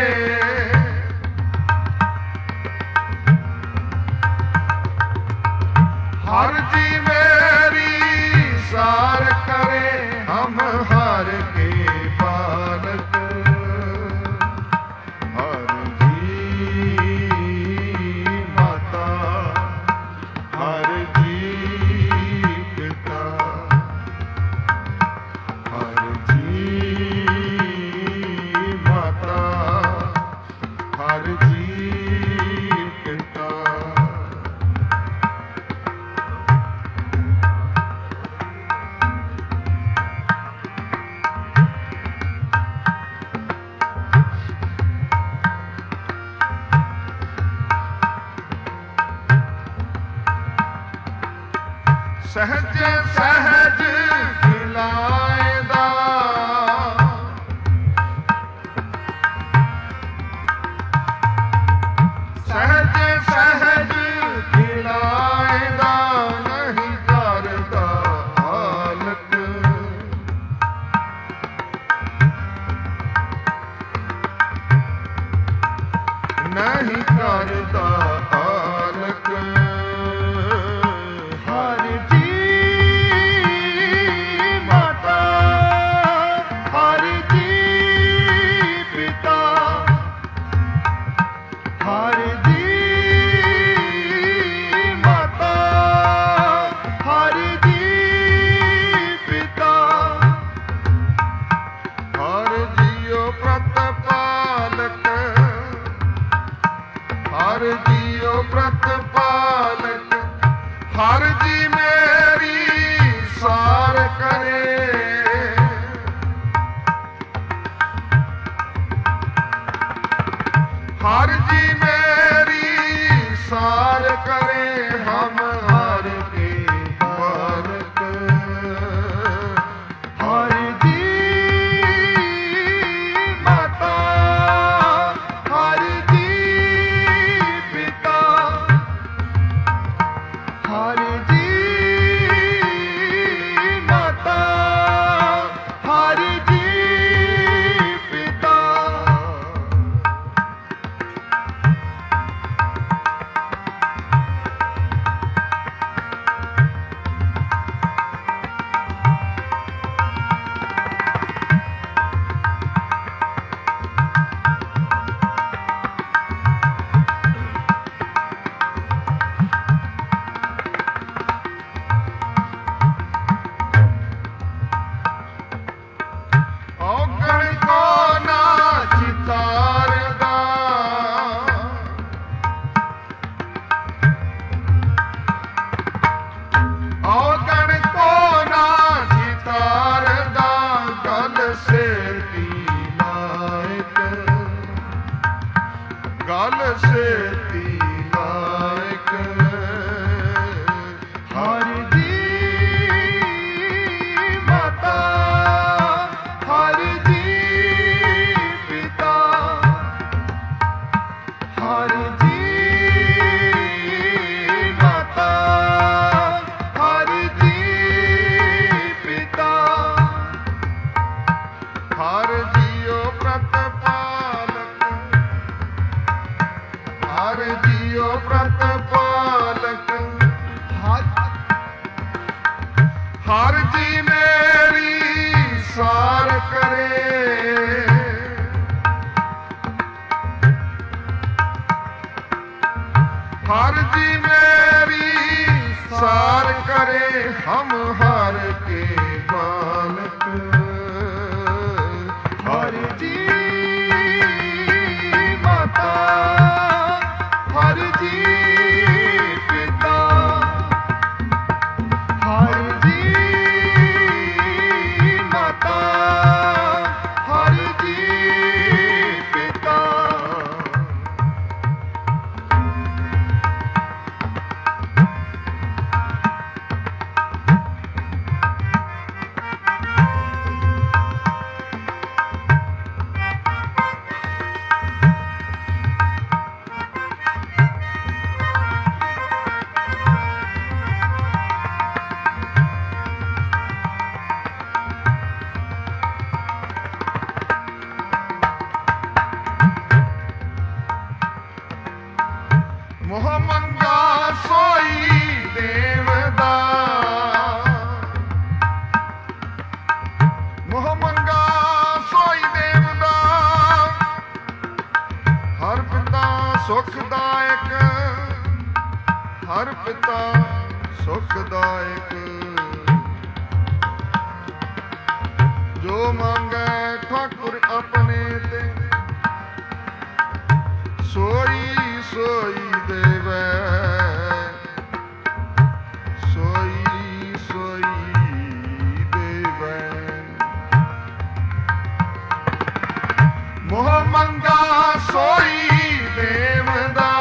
ਹਰ ਜੀ ਮੇਰੀ ਸਾਰ ਕਰੇ, ਹਮ ਹਰ ਕੇ ਬਾਲਕ। ਹਰ ਜੀ ਮਾਤਾ, ਹਰ ਜੀ ਪਿਤਾ, ਹਰ ਜੀ ਮਾਤਾ, ਹਰ ਜੀ ਪਿਤਾ। ਸਹਿਜ ਸਹਿਜ ਖਿਲਾਇਦਾ, ਸਹਿਜ ਸਹਿਜ ਖਿਲਾਇਦਾ, ਨਹੀਂ ਕਰਦਾ ਹਾਲਤ। ਨਹੀਂ ਕਰਦਾ ਹਾਲਤ। ਹਰ ਹਰ ਜੀਉ ਪ੍ਰਤਪਾਲਕ, ਹਰ ਜੀ ਮੇਰੀ ਸਾਰ ਕਰੇ। ਹਰ ਜੀ ਮੇਰੀ ਸਾਰ ਕਰੇ, ਹਮ ਹਰ ਕੇ ਬਾਲਕ। ਹਰ ਜੀ ਮਾਤਾ, ਹਰ ਹਰ ਜੀ ਮਾਤਾ, ਹਰ ਜੀ ਪਿਤਾ। ਔਗਣ ਕੋ ਨਾ ਚਿਤਾਰਦਾ, ਔਗਣ ਕੋ ਨਾ ਚਿਤਾਰਦਾ, ਗਲ ਸੇਤੀ ਲਾਇਕ, ਗਲ ਸੇਤੀ ਲਾਇਕ। ਹਰ ਜੀ ਮਾਤਾ, ਹਰ ਜੀ ਪਿਤਾ, ਹਰ ਜੀ ਮਾਤਾ, ਹਰ ਜੀ ਪਿਤਾ। ਹਰ ਜੀਉ ਪ੍ਰਤਪਾਲਕ, ਹਰ ਜੀਉ ਪ੍ਰਤਪਾਲਕ, ਹਰ ਜੀ ਮੇਰੀ ਸਾਰ ਕਰੇ। ਹਰ ਜੀ ਮੇਰੀ ਸਾਰ ਕਰੇ, ਹਮ ਹਰ ਕੇ ਬਾਲਕ। ਹਰ ਜੀ ਮਾਤਾ, ਹਰ ਜੀ ਪਿਤਾ, ਹਰ ਜੀ ਮਾਤਾ, ਹਰ ਜੀ ਪਿਤਾ। ਪਿਤਾ ਸੁਖਦਾਇਕ, ਜੋ ਮੰਗੈ ਠਾਕੁਰ ਆਪਣੇ ਤੇ, ਸੋਈ ਸੋਈ ਦੇਵੈ, ਸੋਈ ਸੋਈ ਦੇਵੈ। ਮੋਹ ਮੰਗਾ ਸੋਈ ਦੇਵਦਾ,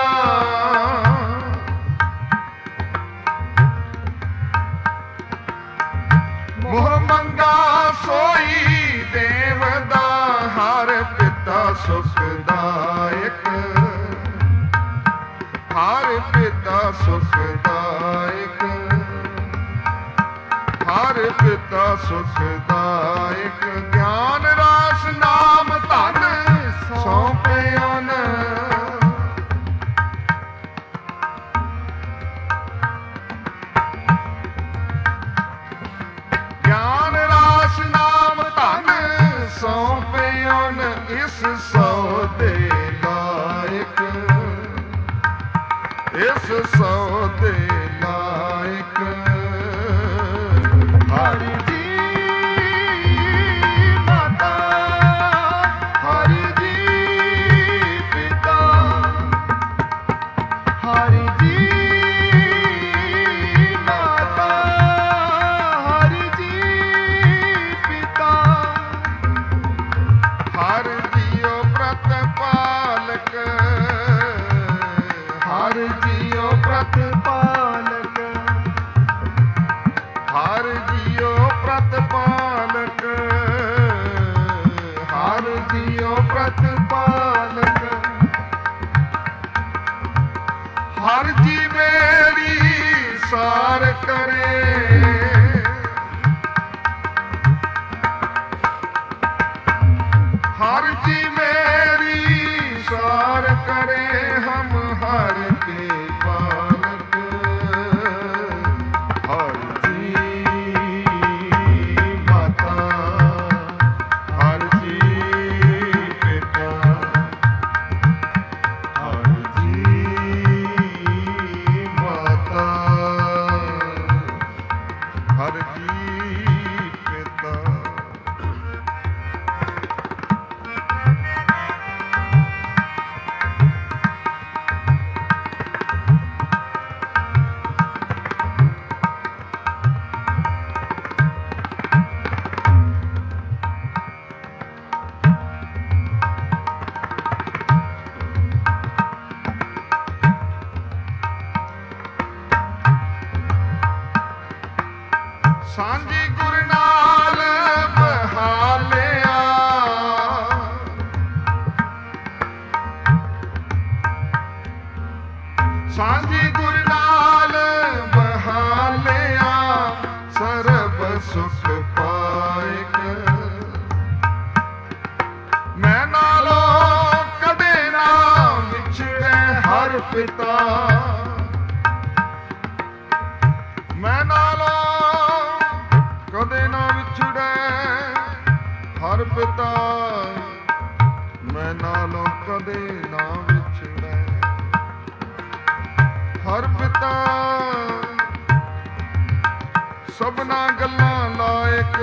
ਮੋਹ ਮੰਗਾ ਸੋਈ ਦੇਵਦਾ, ਹਰ ਪਿਤਾ ਸੁਖਦਾਇਕ, ਹਰ ਪਿਤਾ ਸੁਖਦਾਇਕ, ਹਰ ਪਿਤਾ ਸੁਖਦਾਇਕ। ਗਿਆਨ ਰਾਸ ਨਾਮ ਧਨ ਸੌਂਪਿਆਨ, ਗਿਆਨ ਰਾਸ ਨਾਮ ਧਨ ਸੌਂਪਿਆਨ, ਇਸ ਸੌਦੇ ਲਾਇਕ, ਇਸ ਸੌਦੇ ਲਾਇਕ। ਹਰਿ ਜੀ ਮਾਤਾ, ਹਰਿ ਜੀ ਪਿਤਾ, ਹਰਿ ਜੀ ਮਾਤਾ, ਹਰਿ ਜੀ ਪਿਤਾ, ਹਰ ਜੀਉ ਪ੍ਰਤਪਾਲਕ, ਹਰਿ ਜੀਉ ਪ੍ਰਤਪਾਲਕ, ਹਰ ਜੀਉ ਪ੍ਰਤਪਾਲਕ, ਹਰਿ ਜੀਉ ਪ੍ਰਤਪਾਲਕ। ਹਰ ਜੀ ਮੇਰੀ ਸਾਰ ਕਰੇ, ਹਰ ਜੀ ਮੇਰੀ ਸਾਰ ਕਰੇ, ਹਮ ਹਰ ਕੇ ਬਾਲਕ, ਹਰ ਜੀ ਮਾਤਾ, ਹਰ ਜੀ ਪਿਤਾ, ਹਰ ਜੀ ਮਾਤਾ, ਹਰ ਜੀ ਪਿਤਾ। ਸਾਂਝੀ ਗੁਰ ਨਾਲ ਬਹਾਲਿਆ, ਸਾਂਝੀ ਗੁਰ ਨਾਲ ਬਹਾਲਿਆ, ਸਰਬ ਸੁਖ ਪਾਇਕ। ਮੈਂ ਨਾਲੋਂ ਕਦੇ ਨਾ ਵਿਛੜੈ ਹਰ ਪਿਤਾ, ਮੈਂ ਨਾਲੋਂ ਕਦੇ ਨਾ ਵਿਛੜੈ ਹਰ ਪਿਤਾ, ਮੈਂ ਨਾਲੋਂ ਕਦੇ ਨਾ ਵਿਛੜੈ ਹਰ ਪਿਤਾ। ਸਭਨਾ ਗੱਲਾਂ ਲਾਇਕ,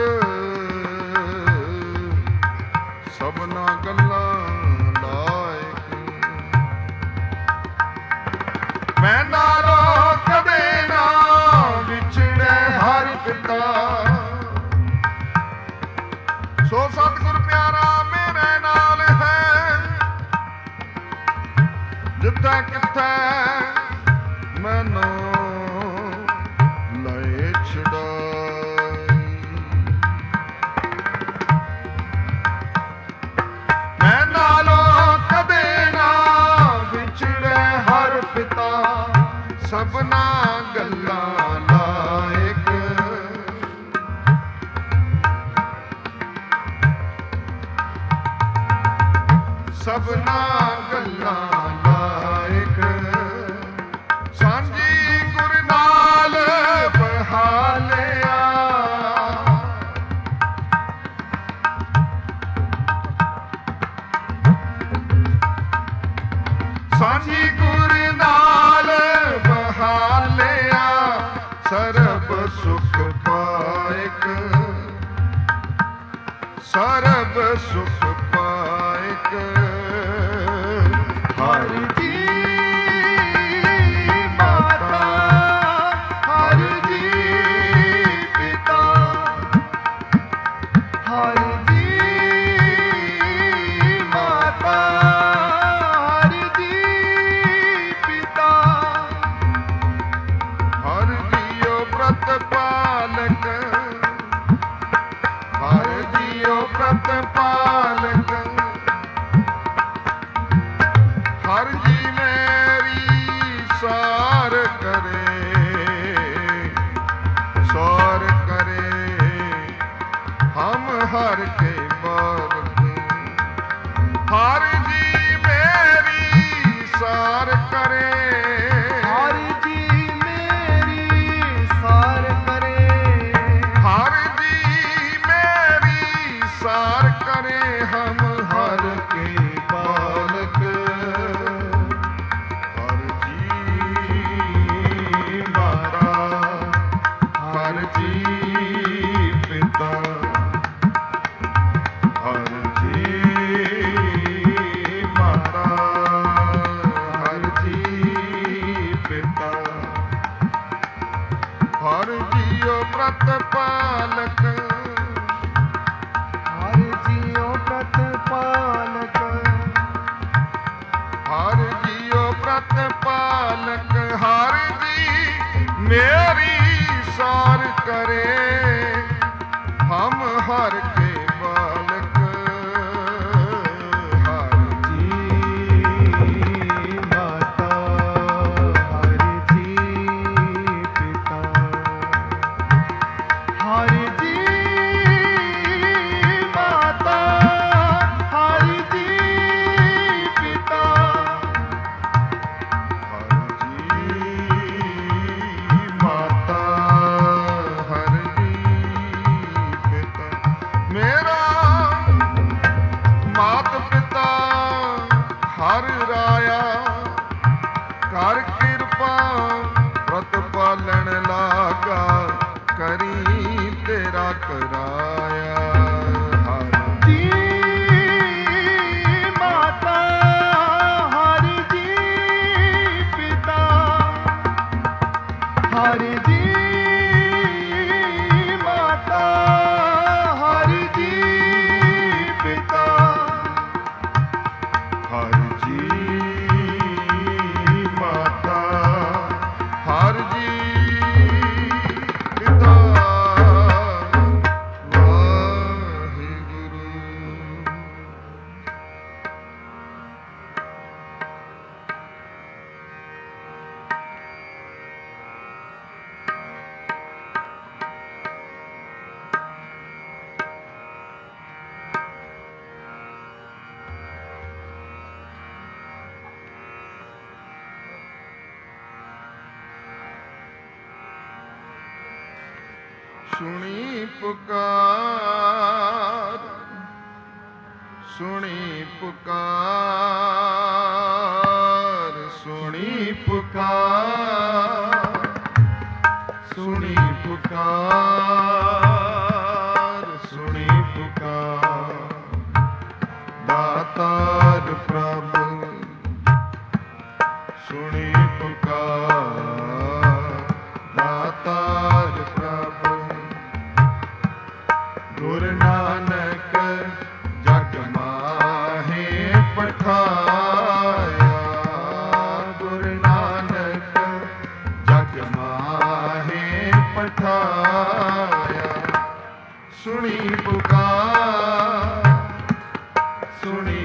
ਸਭਨਾ ਗੱਲਾਂ ਲਾਇਕ, ਮੈਂ ਨਾਲੋਂ ਕਦੇ ਨਾ ਵਿਛੜੈ ਹਰ ਪਿਤਾ। ਸੋ ਸਤਿਗੁਰ ਪਿਆਰਾ ਮੇਰੇ ਨਾਲ ਹੈ, ਜਿੱਥੇ ਕਿੱਥੇ ਮੈਨੂੰ ਲਏ ਛੁਡਾਈ। ਮੈਂ ਨਾਲੋਂ ਕਦੇ ਨਾ ਵਿਛੜੈ ਹਰ ਪਿਤਾ, ਸਭਨਾ ਗੱਲਾਂ ਲਾਇਕ, ਸਭਨਾ ਗੱਲਾਂ ਲਾਇਕ। ਸਾਂਝੀ ਗੁਰ ਨਾਲ ਬਹਾਲਿਆ, ਸਾਂਝੀ ਗੁਰ ਨਾਲ ਬਹਾਲਿਆ, ਸਰਬ ਸੁਖ ਪਾਇਕ, ਸਰਬ ਸੁਖ ਪਾਇਕ। ਹਰ ਜੀ ਮਾਤਾ, ਹਰ ਜੀ ਪਿਤਾ, ਹਰ ਜੀ ਮਾਤਾ, ਹਰ ਜੀ ਪਿਤਾ। ਹਰ ਜੀਉ ਪ੍ਰਤ ਪਾਲਕ, ਹਰ ਜੀਉ ਪ੍ਰਤ ਪਾਲਕ। ਹਰ ਜੀ ਮੇਰੀ ਸਾਰ ਕਰੇ, ਸਾਰ ਕਰੇ। ਹਮ ਹਰ ਕੇ ਬਾਲਕ। ਹਰ ਜੀ ਮੇਰੀ ਸਾਰ ਕਰੇ, ਹਰ ਜੀ ਮੇਰੀ ਸਾਰ ਕਰੇ, ਹਰ ਜੀ ਮੇਰੀ ਸਾਰ ਕਰੇ। ਹਮ ਹਰ ਕੇ ਬਾਲਕ। ਹਰ ਜੀ ਮਾਤਾ, ਹਰ ਜੀ ਪਿਤਾ, ਹਰ ਜੀ ਮਾਤਾ, ਹਰ ਜੀ ਪਿਤਾ। ਹਰ ਜੀਉ ਪ੍ਰਤ ਪਾਲਕ, ਹਰ ਜੀਉ ਪ੍ਰਤ ਪਾਲਕ, ਹਰ ਜੀਉ ਪ੍ਰਤ ਪਾਲਕ। ਹਰ ਜੀ ਮੇਰੀ ਸਾਰ ਕਰੇ, ਹਮ ਹਰ ਕੇ ਬਾਲਕ। ਹਰ ਜੀ ਮਾਤਾ, ਹਰ ਜੀ ਪਿਤਾ, ਹਰ ਜੀ ਮਾਤਾ, ਹਰ ਜੀ ਪਿਤਾ। ਹਰ ਜੀ ਮਾਤਾ, ਹਰ ਜੀ ਪਿਤਾ। ਮੇਰਾ ਮਾਤ ਪਿਤਾ ਹਰ ਰਾਇਆ, ਕਰ ਕਿਰਪਾ ਪ੍ਰਤਪਾਲਣ ਲਾਗਾ, ਕਰੀ ਤੇਰਾ ਕਰਾਇਆ। ਹਰ ਜੀ ਮਾਤਾ, ਹਰ ਜੀ ਪਿਤਾ, ਹਰ ਜੀ ਮਾਤਾ, ਹਰ ਜੀ ਪਿਤਾ। ਹਰ ਜੀ ਮਾਤਾ, ਹਰ ਜੀ ਪਿਤਾ। ਵਾਹਿਗੁਰੂ। ਸੁਣੀ ਪੁਕਾਰ, ਸੁਣੀ ਪੁਕਾਰ, ਸੁਣੀ ਪੁਕਾਰ, ਸੁਣੀ ਪੁਕਾਰ, ਸੁਣੀ ਪੁਕਾਰ। ਦਾਤਾਰ ਪ੍ਰਭ ਸੁਣੀ ਪੁਕਾਰ, ਦਾਤਾਰ ਪ੍ਰਭ। ਗੁਰੂ ਨਾਨਕ ਜਗ ਮਾਹੇ ਪਠਾਇਆ, ਗੁਰੂ ਨਾਨਕ ਜਗ ਮਾਹੇ ਪਠਾਇਆ। ਸੁਣੀ ਪੁਕਾਰ, ਸੁਣੀ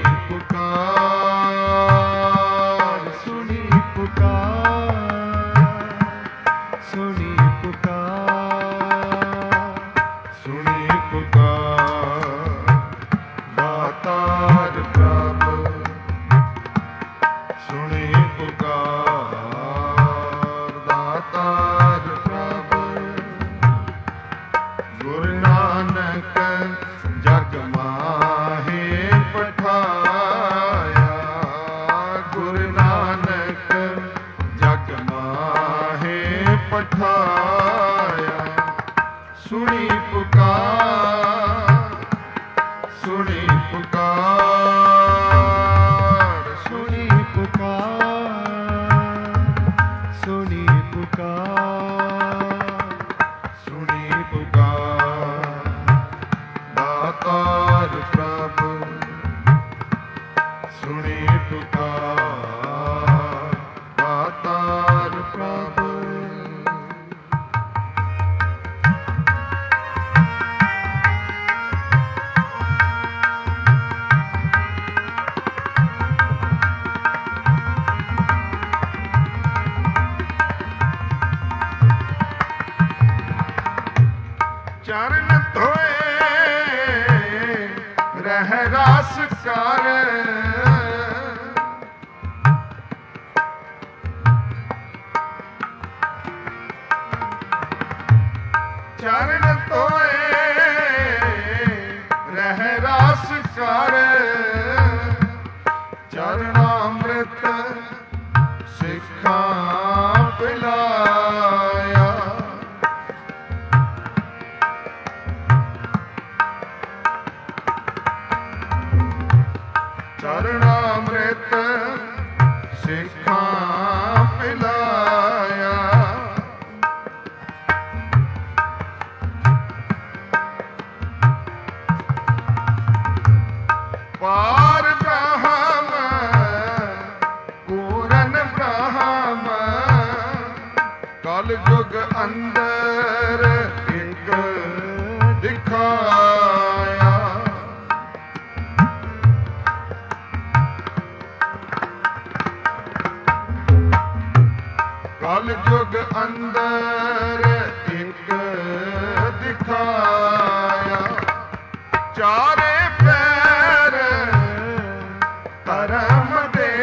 ਪੁਕਾਰ, ਸੁਣੀ ਪੁਕਾਰ, ਸੁਣੀ ਪੁਕਾਰ, ਸੁਣੀ ਪੁਕਾਰ। ਦਾਤਾਰ ਪ੍ਰਭ ਸੁਣੀ ਪੁਕਾਰ, ਦਾਤਾਰ ਪ੍ਰਭ। ਗੁਰੂ ਨਾਨਕ ਜਗ ਮਾਹੇ ਪਠਾਇਆ, ਸੁਣੀ ਪੁਕਾਰ, ਸੁਣੀ ਪੁਕਾਰ, ਸੁਣੀ ਪੁਕਾਰ, ਸੁਣੀ ਪੁਕਾਰ, ਸੁਣੀ ਪੁਕਾਰ, ਦਾਤਾਰ ਪ੍ਰਭ ਸੁਣੀ ਪੁਕਾਰ, ਦਾਤਾਰ ਪ੍ਰਭ। ਚਰਨ ਧੋਏ ਰਹਿ ਰਾਸ ਕਰ, ਚਰਨ ਧੋਏ ਰਹਿ ਰਾਸ ਕਰ, ਚਰਨਾਮ੍ਰਿਤ ਸਿੱਖਾਂ ਪਿਲਾਇਆ, ਚਰਨਾਮ੍ਰਿਤ ਸਿੱਖਾਂ ਪਿਲਾਇਆ, ਪਾਰ ਬ੍ਰਹਮ ਪੂਰਨ ਬ੍ਰਹਮ, ਕਲ ਯੁਗ ਅੰਦਰ ਇੱਕ ਦਿਖਾਇਆ, ਕਲ ਯੁਗ ਅੰਦਰ ਇੱਕ ਦਿਖਾਇਆ, ਚਾਰੇ ਪੈਰ ਧਰਮ ਦੇ,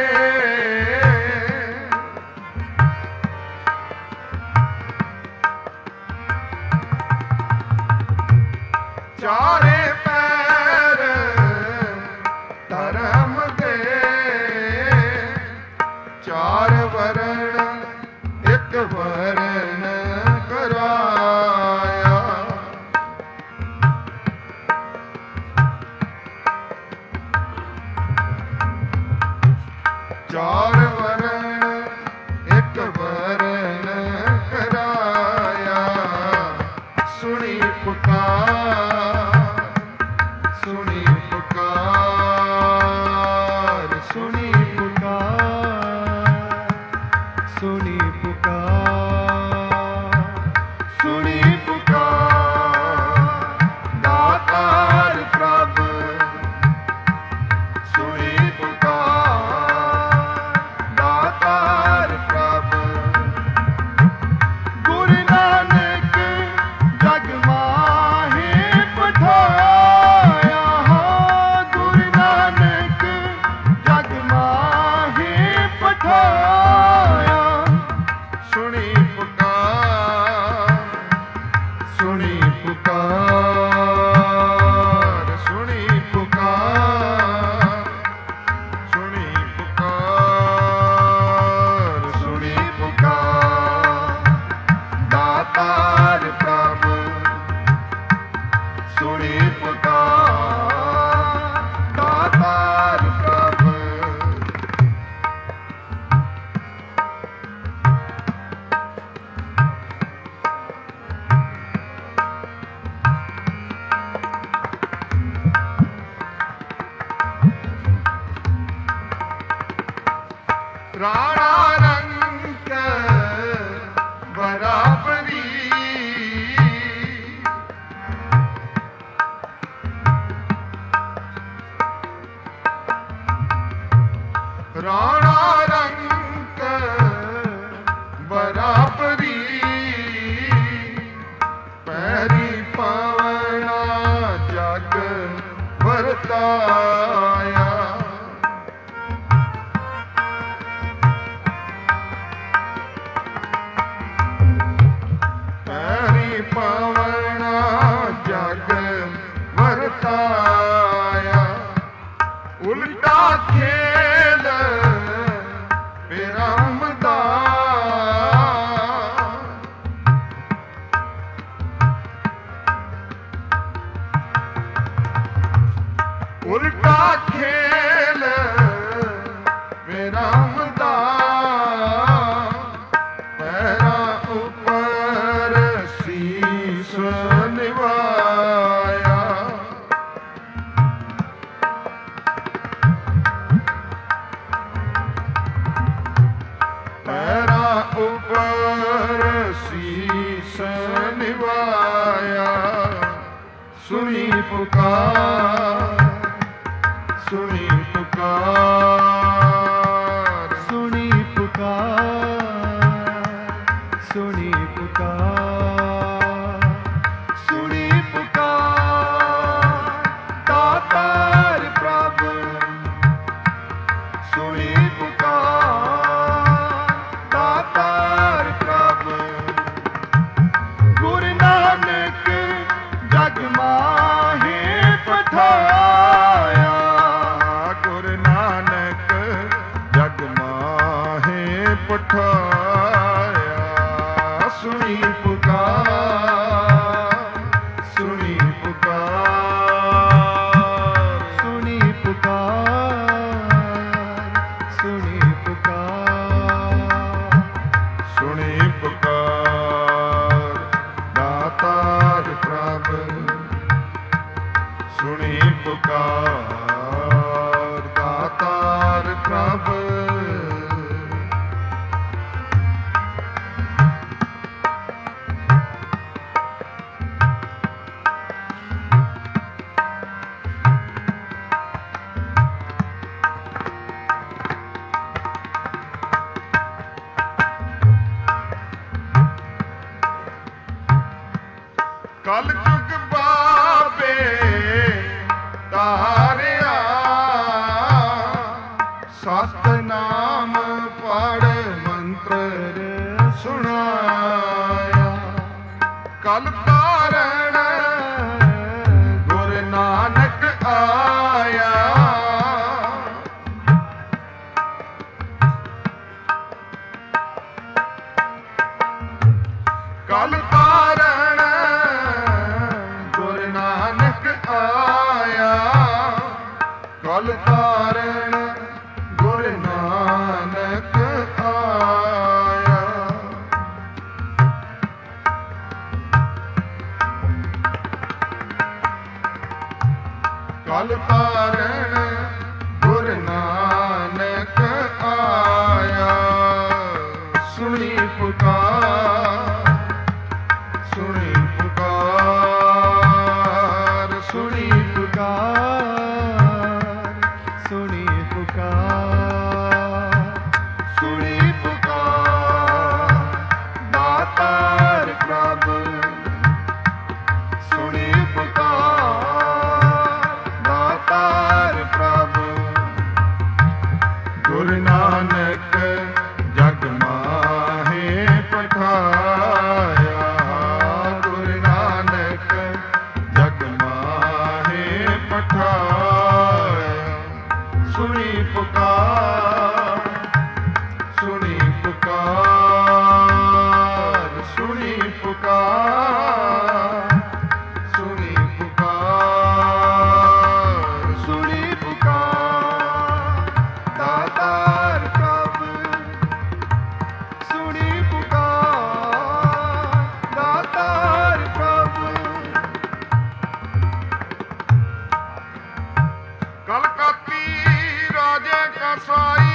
ਚਾਰੇ ਪੈਰ ਧਰਮ ਦੇ, ਚਾਰ ਵਰਣ ਇੱਕ ਵਰਨ ਕਰਾਇਆ, ਚਾਰ ਵਰਨ ਇੱਕ ਵਰਨ ਕਰਾਇਆ, ਸੁਣੀ ਪੁਕਾਰ, ਸੁਣੀ ਪੁਕਾਰ, ਸੁਣੀ ਪੁਕਾਰ, ਸੁਣੀ ਪੁਕਾਰ, ਸੁਣੀ ਪੁਕਾਰ, ਦਾਤਾਰ ਪ੍ਰਭ ਸੁਣੀ ਪੁਕਾਰ, ਦਾਤਾਰ ਪ੍ਰਭ। ਗੁਰੂ ਨਾਨਕ ਜਗ ਮਾਹੀ ਪਠਾਇਆ, ਗੁਰੂ ਨਾਨਕ ਜਗ ਮਾਹੀ ਪਠਾਇਆ, ਸੁਣੀ ਪੁਕਾਰ, ਸੁਣੀ ਪੁਕਾਰ, ਸੁਣੀ ਪੁਕਾਰ, ਸੁਣੀ ਪੁਕਾਰ, ਸੁਣੀ ਪੁਕਾਰ, ਦਾਤਾਰ ਪ੍ਰਭ ਸੁਣੀ ਪੁਕਾਰ, ਦਾਤਾਰ ਪ੍ਰਭ। ਰਾਣਾ ਰੰਗ ਬਰਾਬਰੀ, ਰਾਣਾ ਰੰਗ ਬਰਾਬਰੀ, ਪੈਰੀ ਪਾਵਣਾ ਜਗ ਵਰਤਾਇਆ, ਪੈਰੀ ਪਾਵਣਾ ਜਗ ਵਰਤਾਇਆ, ਉਲਟਾ ਖੇਲ ਬਿਰਮ ਦਾ, ਉਲਟਾ ਖੇਲ ਮੇਰਾ ਮਦਾ ਪੈਰਾਂ ਉੱਪਰ ਸੀਸ ਨਿਵਾਇਆ। ਪੈਰਾਂ ਉੱਪਰ ਸੀਸ ਨਿਵਾਇਆ। ਸੁਣੀ ਪੁਕਾਰ, ਸੁਣੀ ਪੁਕਾਰ, ਸੁਣੀ ਪੁਕਾਰ, ਸੁਣੀ ਪੁਕਾਰ, ਸੁਣੀ ਪੁਕਾਰ ਦਾਤਾਰ ਪ੍ਰਭ, ਸੁਣੀ ਪੁਕਾਰ ਦਾਤਾਰ ਪ੍ਰਭ। ਗੁਰੂ ਨਾਨਕ ਜਗ ਮਾਹੇ ਪਠਾਇਆ, ਗੁਰੂ ਨਾਨਕ ਜਗ ਮਾਹੇ ਪਠਾਇਆ। ਸੁਣੀ ਪੁਕਾਰ, ਸੁਣੀ ਪੁਕਾਰ, ਸੁਣੀ ਪੁਕਾਰ, ਸੁਣੀ ਪੁਕਾਰ, ਸੁਣੀ ਪੁਕਾਰ ਦਾਤਾਰ ਪ੍ਰਭ, ਸੁਣੀ ਪੁਕਾਰ ਦਾਤਾਰ ਪ੍ਰਭ। ਕਲ ਯੁਗ ਬਾਬੇ ਤਾਰਿਆ, ਸਤਨਾਮ ਪੜ ਮੰਤਰ ਸੁਣਾਇਆ। ਕਲ ਤਾਰਨ ਗੁਰੂ ਨਾਨਕ ਆਇਆ, ਕਲ ਤਾਰਨ ਗੁਰੂ ਨਾਨਕ ਆਇਆ। ਕਲ ਤਾਰਨ ਗੁਰੂ ਨਾਨਕ ਆਇਆ। ਕਲ ਤਾਰਨ ਗੁਰੂ ਨਾਨਕ ਆਇਆ। ਸੁਣੀ ਪੁਕਾਰ, ਸੁਣੀ ਪੁਕਾਰ, ਸੁਣੀ ਪੁਕਾਰ, ਸੁਣੀ ਪੁਕਾਰ, ਸੁਣੀ ਪੁਕਾਰ ਦਾਤਾਰ ਪ੍ਰਭ, ਸੁਣੀ ਪੁਕਾਰ ਦਾਤਾਰ ਪ੍ਰਭ। ਗੁਰੂ ਨਾਨਕ ਜਗ ਮਾਹੇ ਪਠਾਇਆ, ਗੁਰੂ ਨਾਨਕ ਜਗ ਮਾਹੇ ਪਠਾਇਆ। ਸੁਣੀ ਪੁਕਾਰ, ਸੁਣੀ ਪੁਕਾਰ, ਸੁਣੀ ਪੁਕਾਰ, ਸੁਣੀ ਪੁਕਾਰ, ਸੁਣੀ ਪੁਕਾਰ ਦਾਤਾਰ ਪ੍ਰਭ, ਸੁਣੀ ਪੁਕਾਰ ਦਾਤਾਰ ਪ੍ਰਭ। ਕਲਕਾਤੀ ਰਾਜੇ ਕਸਾਈ,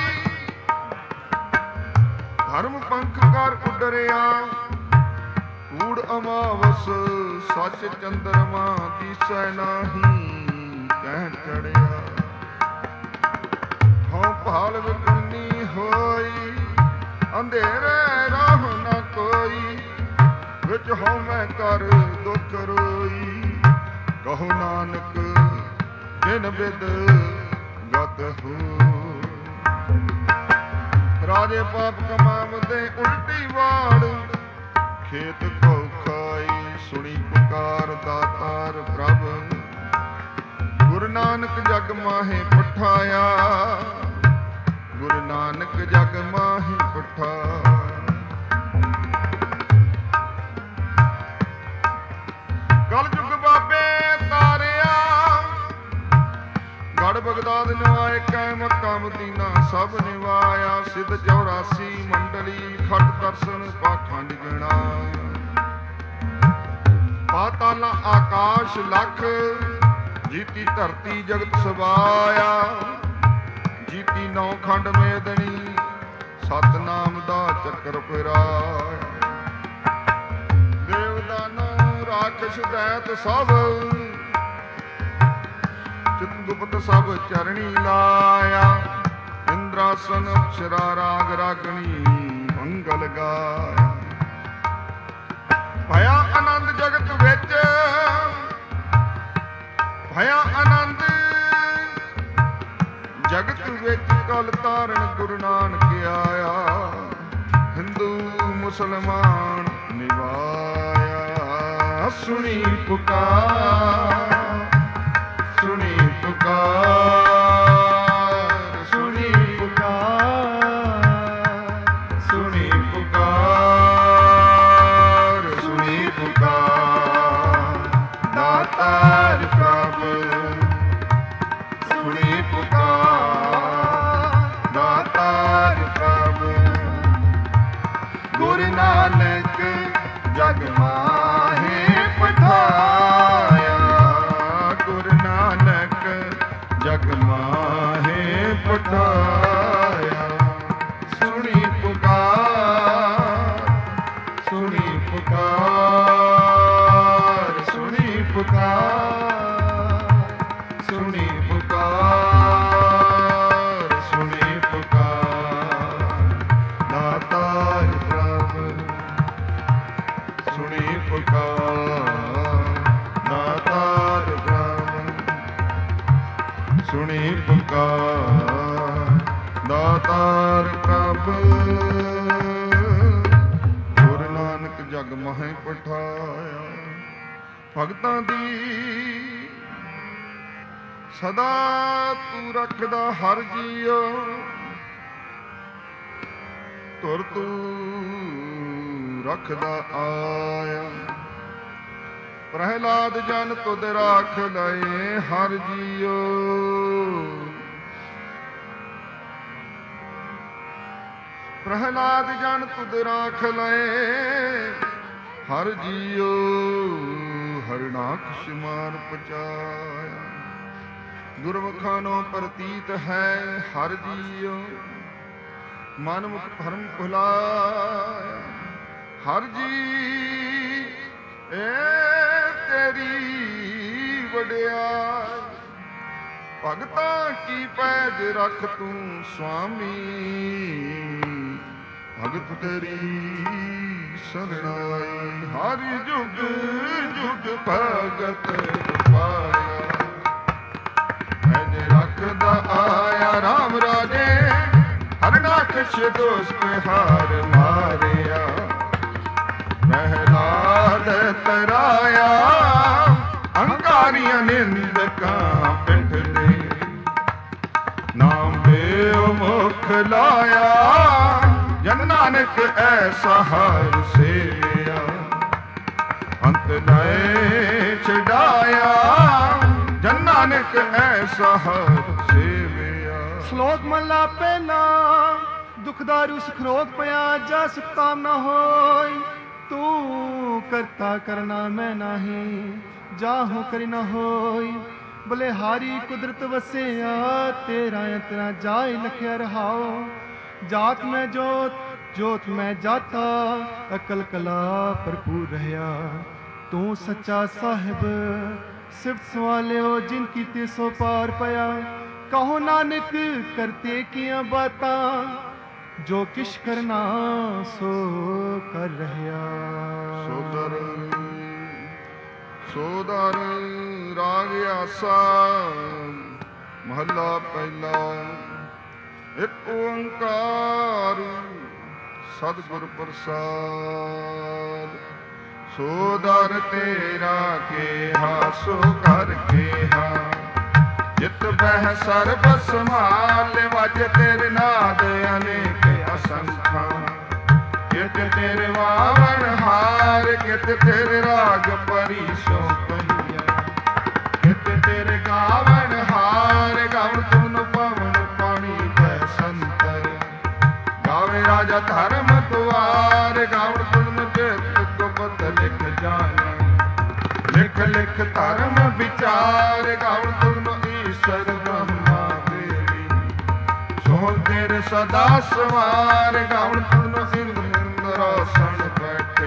ਧਰਮ ਪੰਖ ਕਰ ਉਡਰਿਆ। ਕੂੜ ਅਮਾਵਸ ਸੱਚ ਚੰਦਰਮਾ ਦੀਸੈ ਨਾਹੀ ਕਹਿ ਚੜਿਆ। ਹਉ ਭਾਲ ਵਿਕਰਨੀ ਹੋਈ, ਅੰਧੇਰੇ ਰਾਹ ਨ ਕੋਈ। ਵਿੱਚ ਹਉ ਮੈਂ ਕਰ ਦੁਖ ਰੋਈ, ਕਹੋ ਨਾਨਕ ਜਿਨ ਬਿਦ ਗਤ ਹੋ। ਰਾਜੇ ਪਾਪ ਕਮਾਵਦੇ ਉਲਟੀ ਵਾੜ, ਖੇਤ ਕੋ ਖਾਈ। ਸੁਣੀ ਪੁਕਾਰ ਦਾਤਾਰ ਪ੍ਰਭ, ਗੁਰੂ ਨਾਨਕ ਜਗ ਮਾਹੇ ਪਠਾਇਆ। ਗੁਰੂ ਨਾਨਕ ਜਗ ਮਾਹੇ ਪਠਾਇਆ। ਕਲ ਯੁਗ ਬਾਬੇ ਤਾਰਿਆ, ਬਗਦਾਦ ਨਿਵਾਏ ਕੈ ਮੱਕਾ ਮਦੀਨਾ ਸਭ ਨਿਵਾਇਆ ਸਿੱਧ 84 ਮੰਡਲੀ ਖਟ ਦਰਸ਼ਨ ਪਾਖੰਡ ਗਿਣਾ ਪਾਤਾਲਾ ਆਕਾਸ਼ ਲਖ ਜੀਤੀ ਧਰਤੀ ਜਗਤ ਸਵਾਇਆ ਜੀਤੀ ਨੌ ਖੰਡ ਮੇਦਣੀ ਸਤਨਾਮ ਦਾ ਚੱਕਰ ਫਿਰਾਇਆ ਦੇਵ ਦਾਨੋ ਰਾਖਸ਼ ਦੈਤ ਸਭ ਚਿਤਗੁਪਤ ਸਭ ਚਰਣੀ ਲਾਇਆ ਇੰਦਰਾਸਨ ਅਪਸਰਾ ਰਾਗ ਰਾਗਣੀ ਮੰਗਲ ਗਾਇਆ ਭਇਆ ਆਨੰਦ ਜਗਤ ਵਿੱਚ ਭਇਆ ਆਨੰਦ ਜਗਤ ਵਿੱਚ ਕਲ ਤਾਰਨ ਗੁਰੂ ਨਾਨਕ ਆਇਆ ਹਿੰਦੂ ਮੁਸਲਮਾਨ ਨਿਵਾਇਆ ਸੁਣੀ ਪੁਕਾਰ ਸੁਣੀ ਪੁਕਾਰ ਸੁਣੀ ਪੁਕਾਰ ਸੁਣੀ ਪੁਕਾਰ ਸੁਣੀ ਪੁਕਾਰ ਦਾਤਾਰ ਪ੍ਰਭ ਸੁਣੀ ਪੁਕਾਰ ਦਾਤਾਰ ਪ੍ਰਭ ਗੁਰੂ ਨਾਨਕ ਜਗ ਮਾਹੇ ਪਠਾਇਆ ਗੁਰੂ ਨਾਨਕ ਜਗ ਮਾਹੇ ਪਠਾਇਆ ਸੁਣੀ ਪੁਕਾਰ ਸੁਣੀ ਪੁਕਾਰ ਸੁਣੀ ਪੁਕਾਰ ਸੁਣੀ ਪੁਕਾਰ ਸੁਣੀ ਪੁਕਾਰ ਦਾਤਾਰ ਪ੍ਰਭ ਸੁਣੀ ਪੁਕਾਰ ਦਾਤਾਰ ਪ੍ਰਭ ਸੁਣੀ ਪੁਕਾਰ ਦਾਤਾਰ ਪ੍ਰਭ ਗੁਰੂ ਨਾਨਕ ਜਗ ਮਹਿ ਪਠਾਇਆ ਭਗਤਾਂ ਦੀ ਸਦਾ ਤੂੰ ਰੱਖਦਾ ਹਰ ਜੀਉ ਤੁਰ ਤੂੰ ਰੱਖਦਾ ਆਇਆ ਪ੍ਰਹਿਲਾਦ ਜਨ ਤੁਧ ਰਾਖ ਲਏ ਹਰ ਜੀਉ ਪ੍ਰਹਿਲਾਦ ਜਨ ਤੁਧ ਰਾਖ ਲਏ ਹਰ ਜੀਉ ਹਰਨਾਕਸ਼ ਮਾਰ ਪਚਾਇਆ ਗੁਰਮੁਖਾਂ ਨੂੰ ਪ੍ਰਤੀਤ ਹੈ ਹਰ ਜੀਉ ਮਨ ਮੁਖ ਭਰਮ ਭੁਲਾਇਆ ਹਰ ਜੀ ਏ ਤੇਰੀ ਵਡਿਆਈ ਭਗਤਾਂ ਕੀ ਪੈਜ ਰੱਖ ਤੂੰ ਸੁਆਮੀ ਭਗਤ ਤੇਰੀ ਸਰਣਾਈ ਹਰ ਜੁਗ ਜੁਗ ਭਗਤ ਪਾਇਆ ਪੈਜ ਰੱਖਦਾ ਆਇਆ ਰਾਮ ਰਾਜੇ ਹਰਨਾਕਸ਼ ਦੋਸਤ ਹਾਰ ਮਾਰਿਆ ਪ੍ਰਹਿਲਾਦ ਤਰਾਇਆ ਅੰਕਾਰੀਆਂ ਨਿੰਦਕਾਂ ਪਿੱਠ ਦੇ ਨਾਮ ਦੇਵ ਮੁਖ ਲਾਇਆ ਜਨ ਨਾਨਕ ਐਸਾ ਹਰ ਸੇਵਿਆ ਅੰਤ ਨਏ ਛਡਾਇਆ ਜਨ ਨਾਨਕ ਐਸਾ ਹਰ ਸੇਵਿਆ ਸ਼ਲੋਕ ਮਹਲਾ ਪਹਿਲਾ ਦੁਖਦਾਰੂ ਸੁਖਰੋਗ ਪਿਆ ਜਾ ਸੁਖਤਾਮ ਨਾ ਹੋਈ ਤੂੰ ਕਰਤਾ ਕਰਨਾ ਮੈਂ ਨਹੀਂ ਜਾਹੂ ਕਰੀ ਨਾ ਹੋਈ ਬਲਿਹਾਰੀ ਕੁਦਰਤ ਵਸਿਆ ਤੇਰਾ ਇਤਨਾ ਜਾਇ ਲਖਿਆ ਰਹਾਓ ਜਾਤ ਮੈਂ ਜੋਤ ਜੋਤ ਮੈਂ ਜਾਤਾ ਅਕਲ ਕਲਾ ਭਰਪੂਰ ਰਹਿਆ ਤੂੰ ਸੱਚਾ ਸਾਹਿਬ ਸਿਫਤ ਸਵਾਲਿਓ ਜਿਨ ਕੀਤੇ ਸੋ ਪਾਰ ਪਿਆ ਕਹੋ ਨਾਨਕ ਕਰਤੇ ਕੀਆਂ ਬਾਤਾਂ ਜੋ ਕਿਛ ਕਰਨਾ ਸੋ ਕਰ ਰਹਿਆ ਸੋਦਰ ਰਾਗ ਆਸਾ ਮਹੱਲਾ ਪਹਿਲਾ ਇੱਕ ਓੰਕਾਰ ਸਤਿਗੁਰ ਪ੍ਰਸਾਦ ਸੋਦਰ ਤੇਰਾ ਕੇਹਾ ਸੋ ਕਰ ਕੇਹਾ ਜਿਤ ਬਹਿ ਸਰਬ ਸਮਾਲ ਵਜ ਤੇਰੇ ਨਾਦ ਅਨੇਕ ਅਸੰਖਾ ਕਿਤ ਤੇਰੇ ਵਾਵਣ ਹਾਰ ਕਿਤ ਤੇਰੇ ਰਾਗ ਪਰੀ ਸੋ ਪਹੀਆ ਕਿਤ ਤੇਰੇ ਗਾਵਣ ਹਾਰ ਗਵਨ ਸਿੱਖ ਧਰਮ ਵਿਚਾਰ ਗਾਉਣ ਤੁਮ ਈਸ਼ਰ ਬ੍ਰਹਮਾ ਦੇਵੀ ਸੋ ਤੇਰੇ ਸਦਾ ਸਵਾਰ ਗਾਉਣ ਤੁਮ ਇੰਦਰਾਸਣ ਬੈਠੇ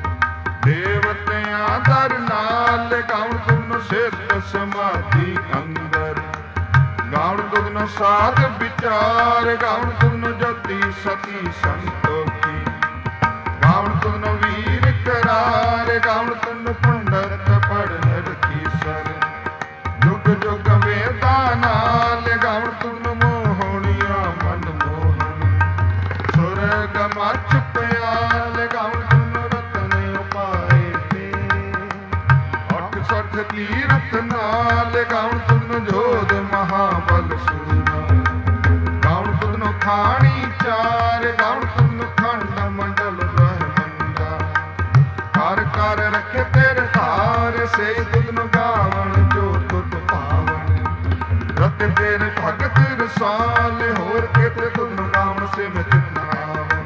ਦੇਵਤਿਆਂ ਦਰ ਨਾਲ ਗਾਉਣ ਤੁਮ ਸਿੱਧ ਸਮਾਧੀ ਅੰਦਰ ਗਾਉਣ ਤੁਮ ਸਾਧ ਵਿਚਾਰ ਗਾਉਣ ਤੁਮ ਜਤੀ ਸਤੀ ਸੰਤੋਖੀ ਗਾਉਣ ਤੁਮ ਵੀਰ ਕਰਾਰ ਗਾਉਣ ਤੁਮ ਪੰਡਤ ਪੜਨ ਰਖੀ ਸਰ ਜੁਗ ਜੁਗ ਵੇਦਾਂ ਨਾਲ ਗਾਉਣ ਤੁਮ ਮੋਹਣੀਆਂ ਮਨ ਮੋਹਨ ਸੁਰਗ ਮਚ ਪਿਆਲ ਗਾਉਣ ਤੁਮ ਰਤਨ ਉਪਾਏ ਤੇ ਅਠ ਸਠ ਤੀਰਥ ਨਾਲ ਗਾਉਣ ਤੁਮ ਜੋਧ ਮਹਾਬਲ ਸੂਰਾ ਗਾਉਣ ਤੁਮ ਖਾਣੀ ਚਾਰ ਗਾਉਣ ਤੁਮ ਖੰਡ ਮੰਡਲ ਬ੍ਰਹਮੰਡਾ ਕਰ ਕਰ ਰੱਖੇ ਤੇਰੇ ਧਾਰ ਸੇ ਤੁਧ ਨੂੰ ਗਾਵਣ ਜੋ ਤੁਧ ਭਾਵਨ ਰਤ ਤੇਰੇ ਭਗਤ ਰਸਾਲ ਹੋਰ ਕਿਤੇ ਤੁਧ ਨੂੰ ਗਾਵਣ ਸੇ ਮੈਂ ਚਿਤਨਾਵਨ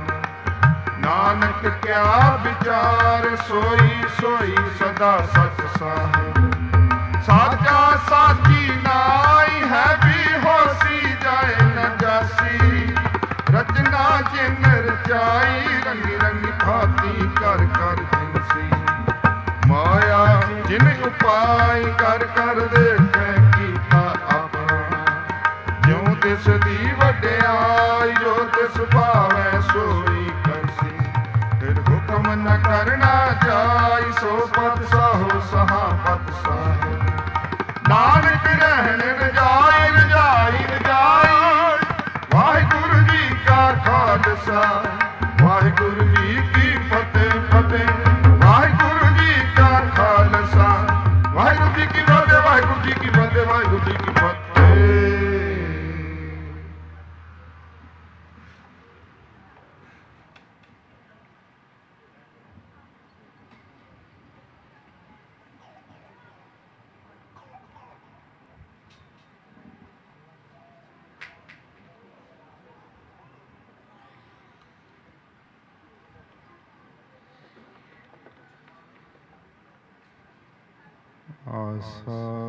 ਨਾਨਕ ਕਿਆ ਵਿਚਾਰ ਸੋਈ ਸੋਈ ਸਦਾ ਸਚ ਸਾਹਿਬ ਸਾਚਾ ਸਾਚੀ ਨਾਈ ਹੈ ਵੀ ਹੋਸੀ ਜਾਏ ਨ ਜਾਸੀ ਰਚਨਾ ਜਿਨ ਰਚਾਈ ਰੰਗੀ ਰੰਗੀ ਭਾਤੀ ਕਰ ਕਰ ਜਿਨਸੀ ਮਾਇਆ ਜਿਨ ਉਪਾਈ ਕਰ ਕਰ ਦੇਖੈ ਕੀਤਾ ਆਪਣਾ ਜਿਉ ਤਿਸ ਦੀ ਵਡਿਆਈ ਜੋ ਤਿਸ ਭਾਵੈ ਸੋਈ ਕਰਸੀ ਫਿਰ ਹੁਕਮ ਨ ਕਰਨਾ ਜਾਈ ਸੋ ਪਦ ਸਾਹੋ ਸਹਾ ਪਦ ਸਾਹਿਬ ਨਾਨਕ ਰਹਿਣ ਰਜਾਈ ਰਜਾਈ ਰਜਾਈ ਵਾਹਿਗੁਰੂ ਜੀ ਕਾ ਖਾਲਸਾ ਵਾਹਿਗੁਰੂ ਜੀ ਕੀ ਫਤਿਹ ਫਤਿਹ ਵਾਹਿਗੁਰੂ ਜੀ ਕਾ ਖਾਲਸਾ ਵਾਹਿਗੁਰੂ ਜੀ ਕੀ ਫਤਿਹ ਵਾਹਿਗੁਰੂ ਜੀ ਕੀ ਫਤਿਹ ਵਾਹਿਗੁਰੂ ਜੀ ਕੀ ਫਤਿਹ। ਆਸਾ